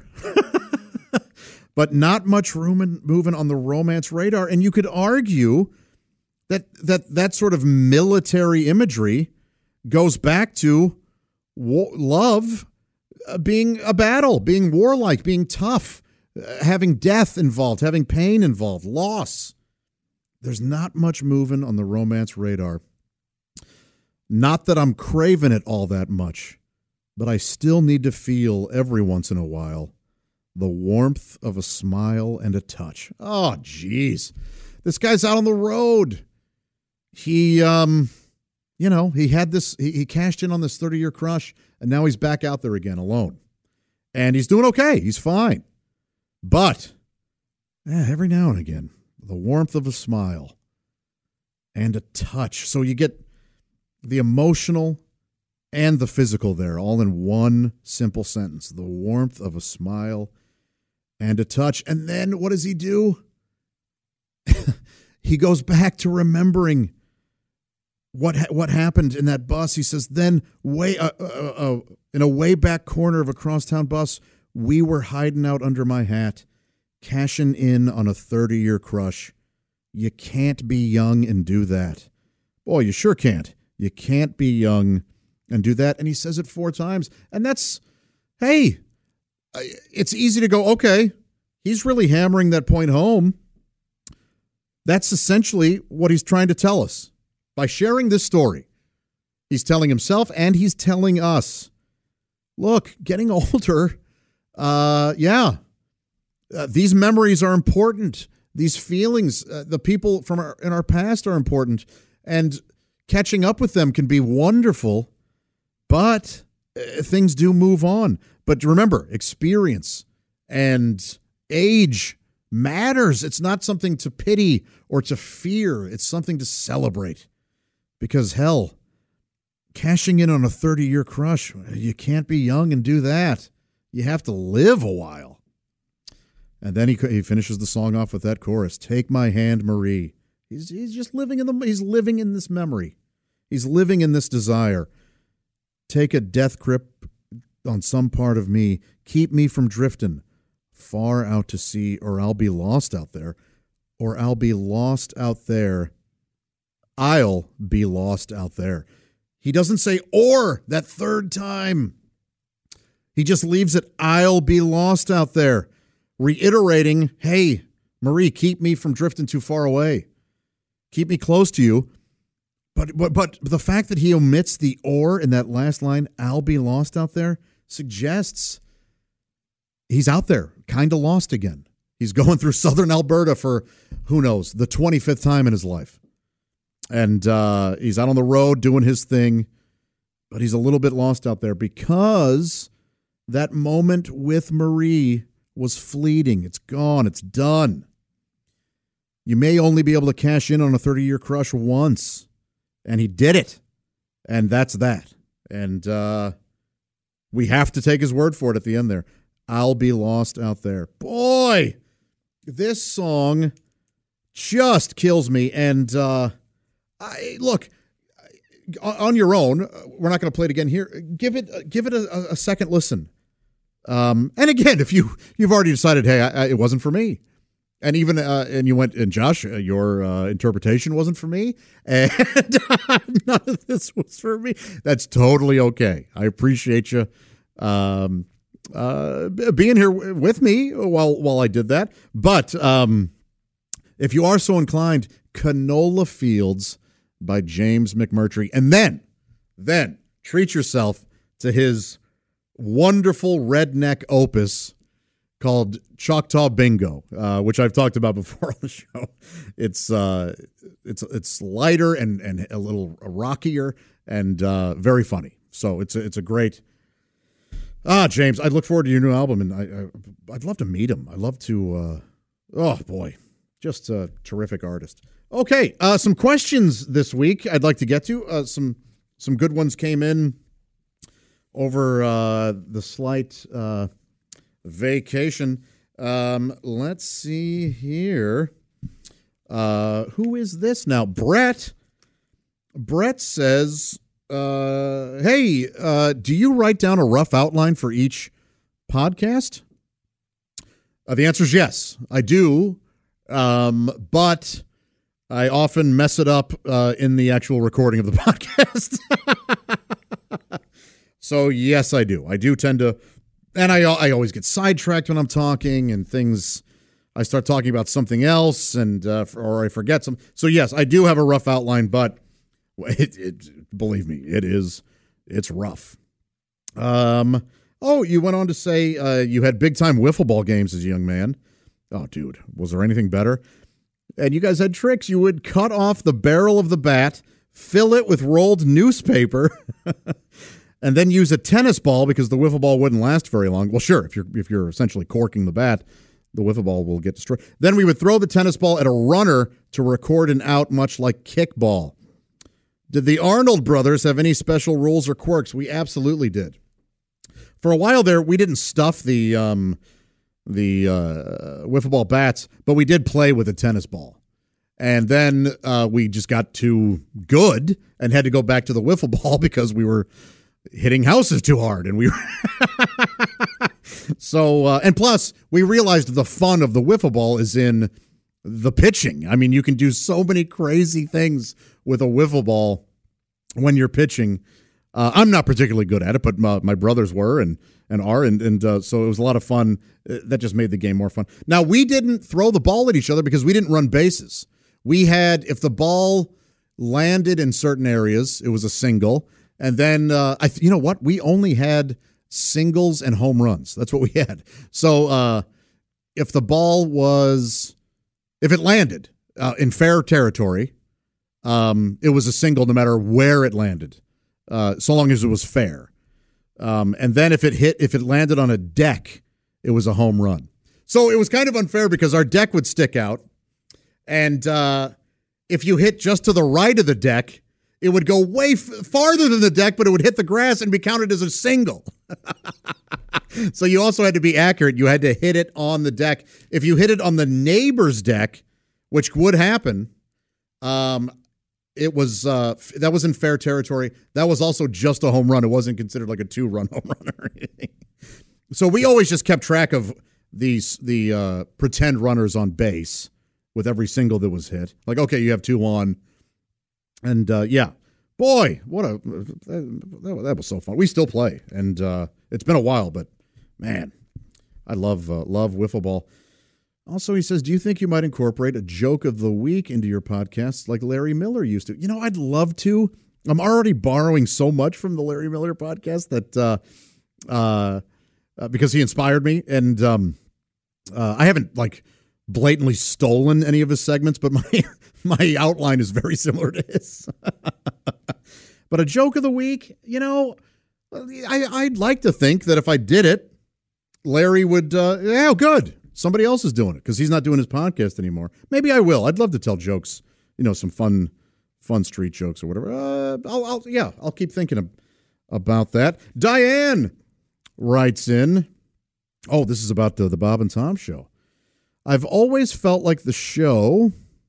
but not much room in, moving on the romance radar. And you could argue that that that sort of military imagery goes back to war, love uh, being a battle, being warlike, being tough, uh, having death involved, having pain involved, loss. There's not much moving on the romance radar. Not that I'm craving it all that much, but I still need to feel every once in a while the warmth of a smile and a touch. Oh, geez. This guy's out on the road. He, um, you know, he had this, he, he cashed in on this thirty-year crush, and now he's back out there again alone. And he's doing okay. He's fine. But eh, every now and again, the warmth of a smile and a touch. So you get the emotional and the physical there, all in one simple sentence. The warmth of a smile and a touch. And then what does he do? He goes back to remembering what ha- what happened in that bus. He says, then way uh, uh, uh, in a way back corner of a crosstown bus, we were hiding out under my hat, cashing in on a thirty-year crush. You can't be young and do that. Boy, you sure can't. You can't be young and do that. And he says it four times. And that's, hey, it's easy to go, okay, he's really hammering that point home. That's essentially what he's trying to tell us. By sharing this story, he's telling himself and he's telling us, look, getting older, uh, yeah, uh, these memories are important. These feelings, uh, the people from our, in our past are important. And catching up with them can be wonderful, but uh, things do move on. But remember, experience and age matters. It's not something to pity or to fear. It's something to celebrate. Because, hell, cashing in on a thirty-year crush, you can't be young and do that. You have to live a while. And then he he finishes the song off with that chorus, "Take my hand, Marie." He's he's just living in the he's living in this memory. He's living in this desire. Take a death grip on some part of me. Keep me from drifting far out to sea, or I'll be lost out there. Or I'll be lost out there. I'll be lost out there. He doesn't say or that third time. He just leaves it, I'll be lost out there. Reiterating, hey, Marie, keep me from drifting too far away. Keep me close to you. But, but, but the fact that he omits the or in that last line, I'll be lost out there, suggests he's out there, kind of lost again. He's going through southern Alberta for, who knows, the twenty-fifth time in his life. And uh, he's out on the road doing his thing, but he's a little bit lost out there because that moment with Marie was fleeting. It's gone. It's done. You may only be able to cash in on a thirty-year crush once, and he did it. And that's that. And uh, we have to take his word for it at the end there. I'll be lost out there. Boy, this song just kills me. And uh, I, look, on your own, we're not going to play it again here. Give it, give it a, a second listen. Um, and again, if you you've already decided, hey, I, I, it wasn't for me, and even uh, and you went and Josh, uh, your uh, interpretation wasn't for me, and none of this was for me. That's totally okay. I appreciate you um, uh, being here w- with me while while I did that. But um, if you are so inclined, Canola Fields by James McMurtry, and then then treat yourself to his wonderful redneck opus called Choctaw Bingo, uh, which I've talked about before on the show. It's uh, it's it's lighter and and a little rockier and uh, very funny. So it's a, it's a great. Ah, James, I look forward to your new album, and I, I I'd love to meet him. I'd love to. Uh, oh boy, just a terrific artist. Okay, uh, some questions this week I'd like to get to. Uh, some some good ones came in over uh, the slight uh, vacation. Um, let's see here. Uh, who is this now? Brett. Brett says, uh, hey, uh, do you write down a rough outline for each podcast? Uh, the answer is yes, I do. Um, but I often mess it up uh, in the actual recording of the podcast. So, yes, I do. I do tend to, and I I always get sidetracked when I'm talking and things, I start talking about something else and uh, or I forget some. So, yes, I do have a rough outline, but it, it, believe me, it is, it's rough. Um. Oh, you went on to say uh, you had big-time wiffle ball games as a young man. Oh, dude, was there anything better? And you guys had tricks. You would cut off the barrel of the bat, fill it with rolled newspaper, and then use a tennis ball because the wiffle ball wouldn't last very long. Well, sure, if you're if you're essentially corking the bat, the wiffle ball will get destroyed. Then we would throw the tennis ball at a runner to record an out, much like kickball. Did the Arnold brothers have any special rules or quirks? We absolutely did. For a while there, we didn't stuff the um, the uh, wiffle ball bats, but we did play with a tennis ball. And then uh, we just got too good and had to go back to the wiffle ball because we were hitting houses too hard. And we were so, uh, and plus, we realized the fun of the wiffle ball is in the pitching. I mean, you can do so many crazy things with a wiffle ball when you're pitching. Uh, I'm not particularly good at it, but my, my brothers were and and are, and and uh, so it was a lot of fun. Uh, that just made the game more fun. Now, we didn't throw the ball at each other because we didn't run bases. We had, if the ball landed in certain areas, it was a single, and then uh, I, th- you know what? We only had singles and home runs. That's what we had. So uh, if the ball was, if it landed uh, in fair territory, um, it was a single no matter where it landed. Uh, so long as it was fair. Um, and then if it hit, if it landed on a deck, it was a home run. So it was kind of unfair because our deck would stick out. And uh, if you hit just to the right of the deck, it would go way f- farther than the deck, but it would hit the grass and be counted as a single. So you also had to be accurate. You had to hit it on the deck. If you hit it on the neighbor's deck, which would happen, um, It was uh, that was in fair territory. That was also just a home run. It wasn't considered like a two-run home run or anything. So we always just kept track of these the uh, pretend runners on base with every single that was hit. Like, okay, you have two on, and uh, yeah, boy, what a that, that was so fun. We still play, and uh, it's been a while, but man, I love uh, love wiffle ball. Also, he says, do you think you might incorporate a joke of the week into your podcast like Larry Miller used to? You know, I'd love to. I'm already borrowing so much from the Larry Miller podcast that uh, uh, uh, because he inspired me. And um, uh, I haven't, like, blatantly stolen any of his segments, but my, my outline is very similar to his. But a joke of the week, you know, I, I'd like to think that if I did it, Larry would, uh, yeah, good. Somebody else is doing it because he's not doing his podcast anymore. Maybe I will. I'd love to tell jokes, you know, some fun, fun street jokes or whatever. Uh, I'll, I'll, yeah, I'll keep thinking of, about that. Diane writes in, oh, this is about the, the Bob and Tom show. I've always felt like the show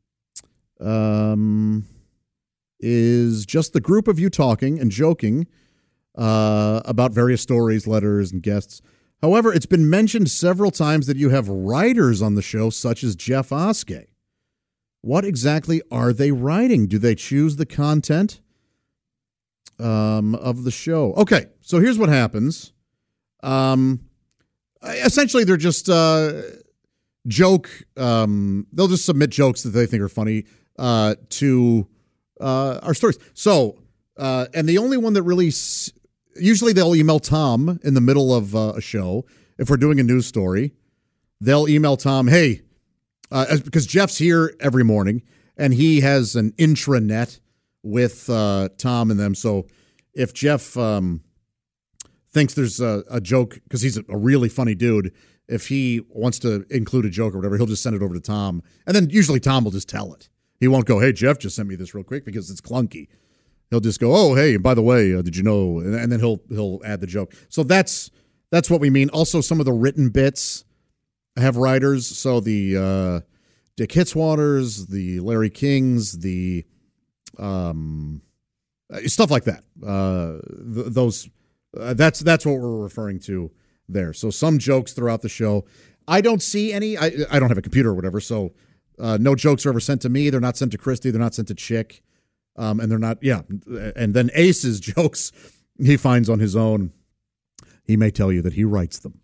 um, is just the group of you talking and joking uh, about various stories, letters, and guests. However, it's been mentioned several times that you have writers on the show, such as Jeff Oskey. What exactly are they writing? Do they choose the content um, of the show? Okay, so here's what happens. Um, essentially, they're just uh, joke. Um, they'll just submit jokes that they think are funny uh, to uh, our stories. So, uh, and the only one that really... S- Usually they'll email Tom in the middle of uh, a show. If we're doing a news story, they'll email Tom, hey, uh, because Jeff's here every morning, and he has an intranet with uh, Tom and them. So if Jeff um, thinks there's a, a joke, because he's a really funny dude, if he wants to include a joke or whatever, he'll just send it over to Tom. And then usually Tom will just tell it. He won't go, hey, Jeff just sent me this real quick because it's clunky. He'll just go, oh, hey, and by the way, uh, did you know? And, and then he'll he'll add the joke. So that's that's what we mean. Also, some of the written bits have writers. So the uh, Dick Hitzwaters, the Larry Kings, the um, stuff like that. Uh, th- those uh, that's that's what we're referring to there. So some jokes throughout the show. I don't see any. I I don't have a computer or whatever, so Uh, no jokes are ever sent to me. They're not sent to Christy. They're not sent to Chick. Um, and they're not, yeah. And then Ace's jokes he finds on his own. He may tell you that he writes them.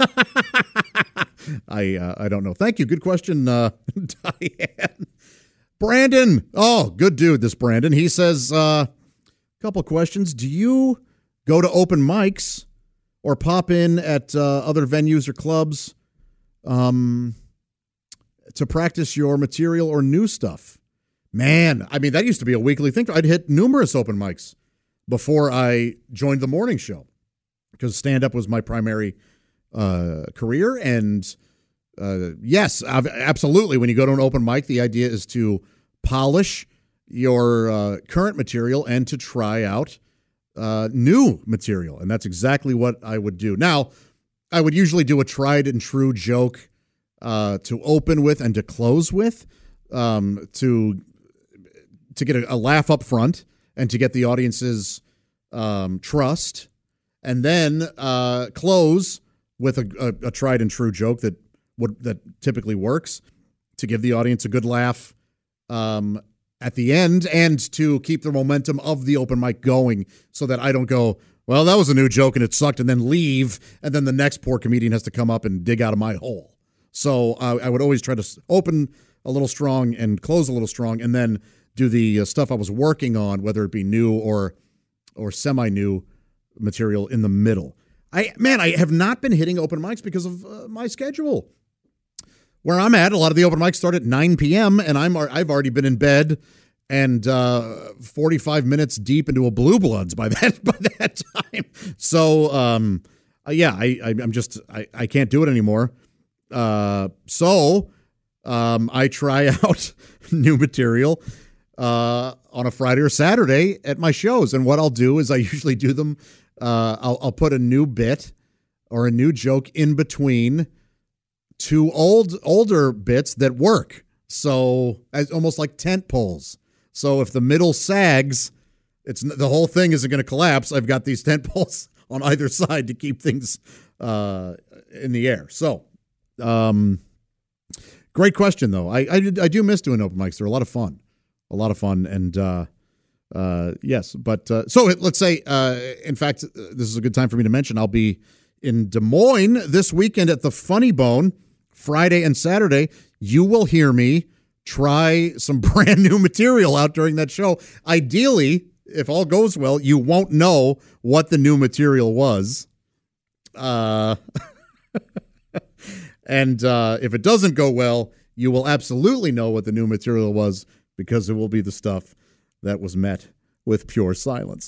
I uh, I don't know. Thank you. Good question, uh, Diane. Brandon. Oh, good dude, this Brandon. He says, a uh, couple questions. Do you go to open mics or pop in at uh, other venues or clubs um, to practice your material or new stuff? Man, I mean, that used to be a weekly thing. I'd hit numerous open mics before I joined the morning show because stand-up was my primary uh, career. And uh, yes, I've, absolutely, when you go to an open mic, the idea is to polish your uh, current material and to try out uh, new material. And that's exactly what I would do. Now, I would usually do a tried and true joke uh, to open with and to close with, um, to to get a, a laugh up front and to get the audience's um, trust, and then uh, close with a, a, a tried and true joke that would that typically works to give the audience a good laugh um, at the end and to keep the momentum of the open mic going so that I don't go, well, that was a new joke and it sucked, and then leave, and then the next poor comedian has to come up and dig out of my hole. So uh, I would always try to open a little strong and close a little strong, and then do the uh, stuff I was working on, whether it be new or or semi-new material in the middle. I man, I have not been hitting open mics because of uh, my schedule. Where I'm at, a lot of the open mics start at nine p.m., and I'm I've already been in bed and uh, forty-five minutes deep into a Blue Bloods by that by that time. So um, uh, yeah, I, I I'm just I, I can't do it anymore. Uh, so um, I try out new material uh, on a Friday or Saturday at my shows, and what I'll do is I usually do them. Uh, I'll, I'll put a new bit or a new joke in between two old older bits that work. So as almost like tent poles. So if the middle sags, it's the whole thing isn't going to collapse. I've got these tent poles on either side to keep things uh, in the air. So, um, great question though. I, I I do miss doing open mics. They're a lot of fun, a lot of fun, and uh, uh, yes. But uh, so let's say, uh, in fact, this is a good time for me to mention I'll be in Des Moines this weekend at the Funny Bone. Friday and Saturday, you will hear me try some brand new material out during that show. Ideally, if all goes well, you won't know what the new material was. Uh, and uh, if it doesn't go well, you will absolutely know what the new material was because it will be the stuff that was met with pure silence.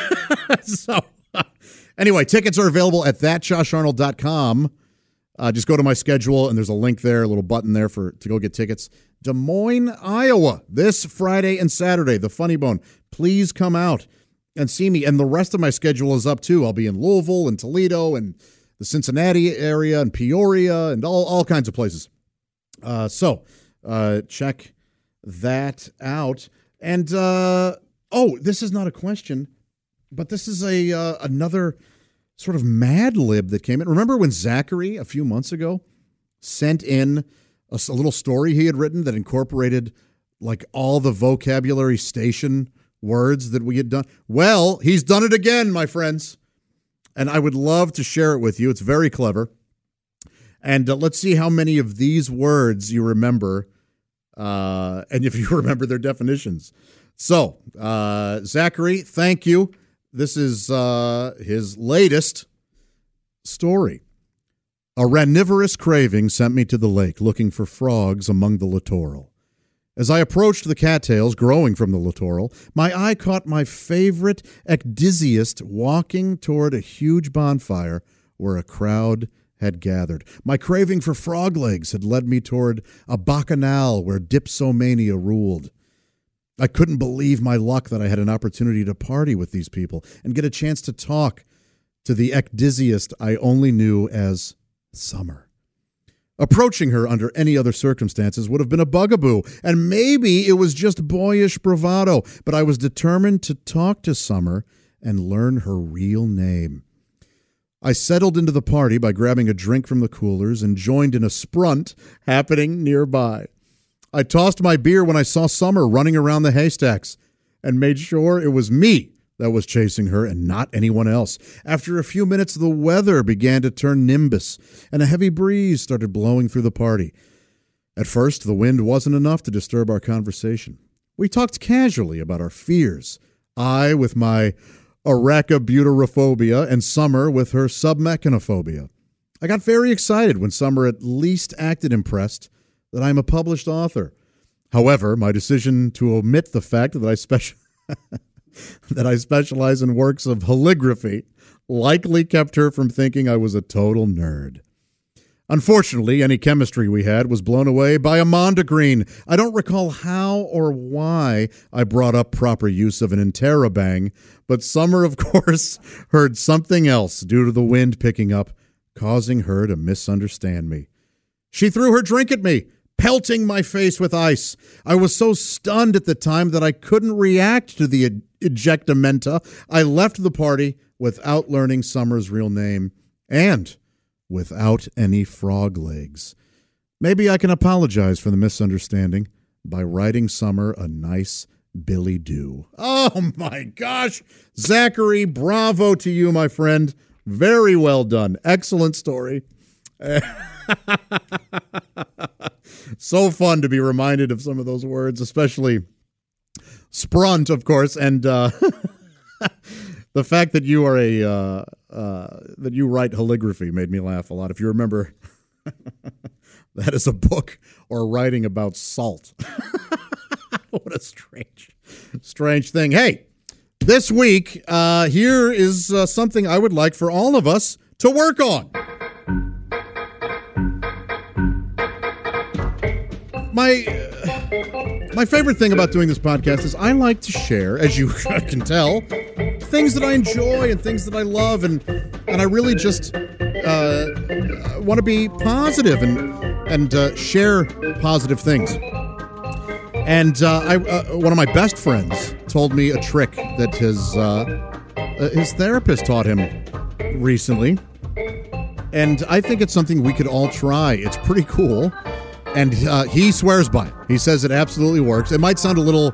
So, anyway, tickets are available at that josh arnold dot com. Uh, just go to my schedule, and there's a link there, a little button there for to go get tickets. Des Moines, Iowa, this Friday and Saturday, the Funny Bone. Please come out and see me. And the rest of my schedule is up, too. I'll be in Louisville and Toledo and the Cincinnati area and Peoria and all, all kinds of places. Uh, so uh, check that out. And, uh, oh, this is not a question, but this is a uh, another sort of Mad Lib that came in. Remember when Zachary, a few months ago, sent in a, a little story he had written that incorporated like all the vocabulary station words that we had done? Well, he's done it again, my friends. And I would love to share it with you. It's very clever. And uh, let's see how many of these words you remember, uh, and if you remember their definitions. So, uh, Zachary, thank you. This is uh, his latest story. A ranivorous craving sent me to the lake looking for frogs among the littoral. As I approached the cattails growing from the littoral, my eye caught my favorite ecdysiast walking toward a huge bonfire where a crowd had gathered. My craving for frog legs had led me toward a bacchanal where dipsomania ruled. I couldn't believe my luck that I had an opportunity to party with these people and get a chance to talk to the ecdysiast I only knew as Summer. Approaching her under any other circumstances would have been a bugaboo, and maybe it was just boyish bravado, but I was determined to talk to Summer and learn her real name. I settled into the party by grabbing a drink from the coolers and joined in a sprunt happening nearby. I tossed my beer when I saw Summer running around the haystacks and made sure it was me that was chasing her and not anyone else. After a few minutes, the weather began to turn nimbus, and a heavy breeze started blowing through the party. At first, the wind wasn't enough to disturb our conversation. We talked casually about our fears, I with my arachibutyrophobia and Summer with her submechanophobia. I got very excited when Summer at least acted impressed that I'm a published author. However, my decision to omit the fact that I special that I specialize in works of calligraphy likely kept her from thinking I was a total nerd. Unfortunately, any chemistry we had was blown away by a mondegreen. I don't recall how or why I brought up proper use of an interrobang, but Summer, of course, heard something else due to the wind picking up, causing her to misunderstand me. She threw her drink at me, pelting my face with ice. I was so stunned at the time that I couldn't react to the ej- ejectamenta. I left the party without learning Summer's real name and without any frog legs. Maybe I can apologize for the misunderstanding by writing Summer a nice Billy Do. Oh my gosh! Zachary, bravo to you, my friend. Very well done. Excellent story. So fun to be reminded of some of those words, especially sprunt, of course, and uh, the fact that you are a uh, uh, that you write calligraphy made me laugh a lot. If you remember, that is a book or writing about salt. What a strange, strange thing. Hey, this week, uh, here is uh, something I would like for all of us to work on. My uh, my favorite thing about doing this podcast is I like to share, as you can tell, things that I enjoy and things that I love, and and I really just uh, want to be positive and and uh, share positive things. And uh, I, uh, one of my best friends told me a trick that his uh, uh, his therapist taught him recently, and I think it's something we could all try. It's pretty cool. And uh, he swears by it. He says it absolutely works. It might sound a little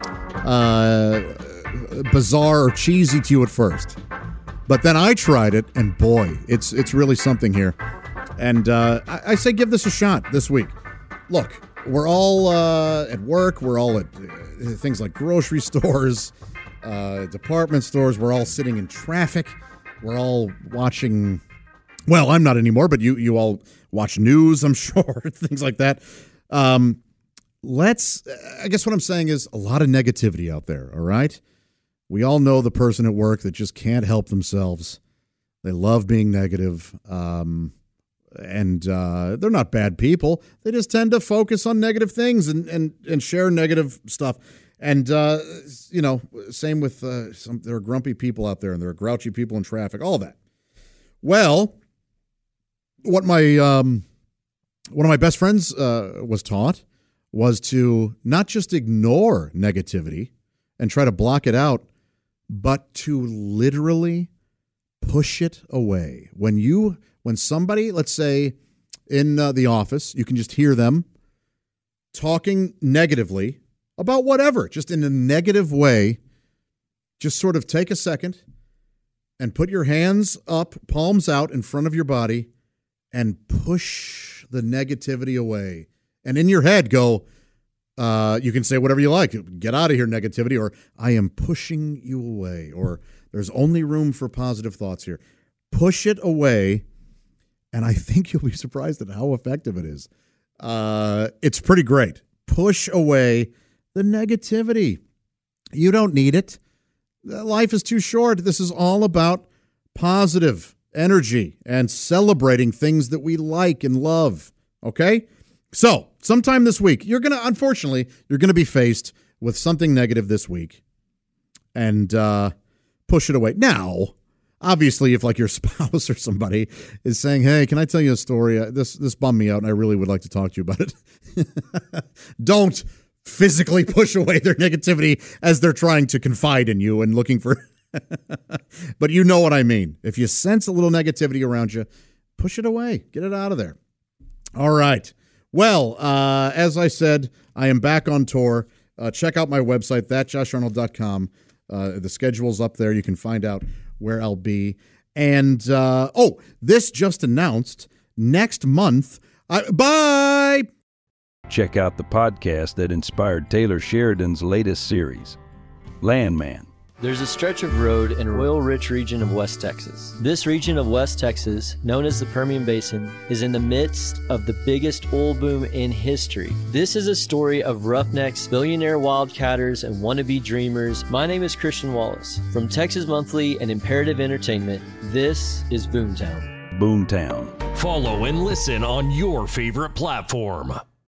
uh, bizarre or cheesy to you at first, but then I tried it, and boy, it's it's really something here. And uh, I, I say give this a shot this week. Look, we're all uh, at work. We're all at uh, things like grocery stores, uh, department stores. We're all sitting in traffic. We're all watching... Well, I'm not anymore, but you you all watch news, I'm sure, things like that. Um, let's, I guess what I'm saying is a lot of negativity out there, all right? We all know the person at work that just can't help themselves. They love being negative, um, and uh, they're not bad people. They just tend to focus on negative things and, and, and share negative stuff. And, uh, you know, same with, uh, some, there are grumpy people out there, and there are grouchy people in traffic, all that. Well... What my um, one of my best friends uh, was taught was to not just ignore negativity and try to block it out, but to literally push it away. When you, when somebody, let's say in uh, the office, you can just hear them talking negatively about whatever, just in a negative way, just sort of take a second and put your hands up, palms out in front of your body, and push the negativity away. And in your head, go, uh, you can say whatever you like. Get out of here, negativity, or I am pushing you away, or there's only room for positive thoughts here. Push it away, and I think you'll be surprised at how effective it is. Uh, it's pretty great. Push away the negativity. You don't need it. Life is too short. This is all about positive energy and celebrating things that we like and love. Okay? So, sometime this week, you're going to, unfortunately, you're going to be faced with something negative this week and uh, push it away. Now, obviously, if like your spouse or somebody is saying, hey, can I tell you a story? Uh, this, this bummed me out and I really would like to talk to you about it. Don't physically push away their negativity as they're trying to confide in you and looking for... But you know what I mean. If you sense a little negativity around you, push it away. Get it out of there. All right. Well, uh, as I said, I am back on tour. Uh, check out my website, that josh arnold dot com. Uh, the schedule's up there. You can find out where I'll be. And, uh, oh, this just announced next month. I, bye! Check out the podcast that inspired Taylor Sheridan's latest series, Landman. There's a stretch of road in the oil-rich region of West Texas. This region of West Texas, known as the Permian Basin, is in the midst of the biggest oil boom in history. This is a story of roughnecks, billionaire wildcatters, and wannabe dreamers. My name is Christian Wallace. From Texas Monthly and Imperative Entertainment, this is Boomtown. Boomtown. Follow and listen on your favorite platform.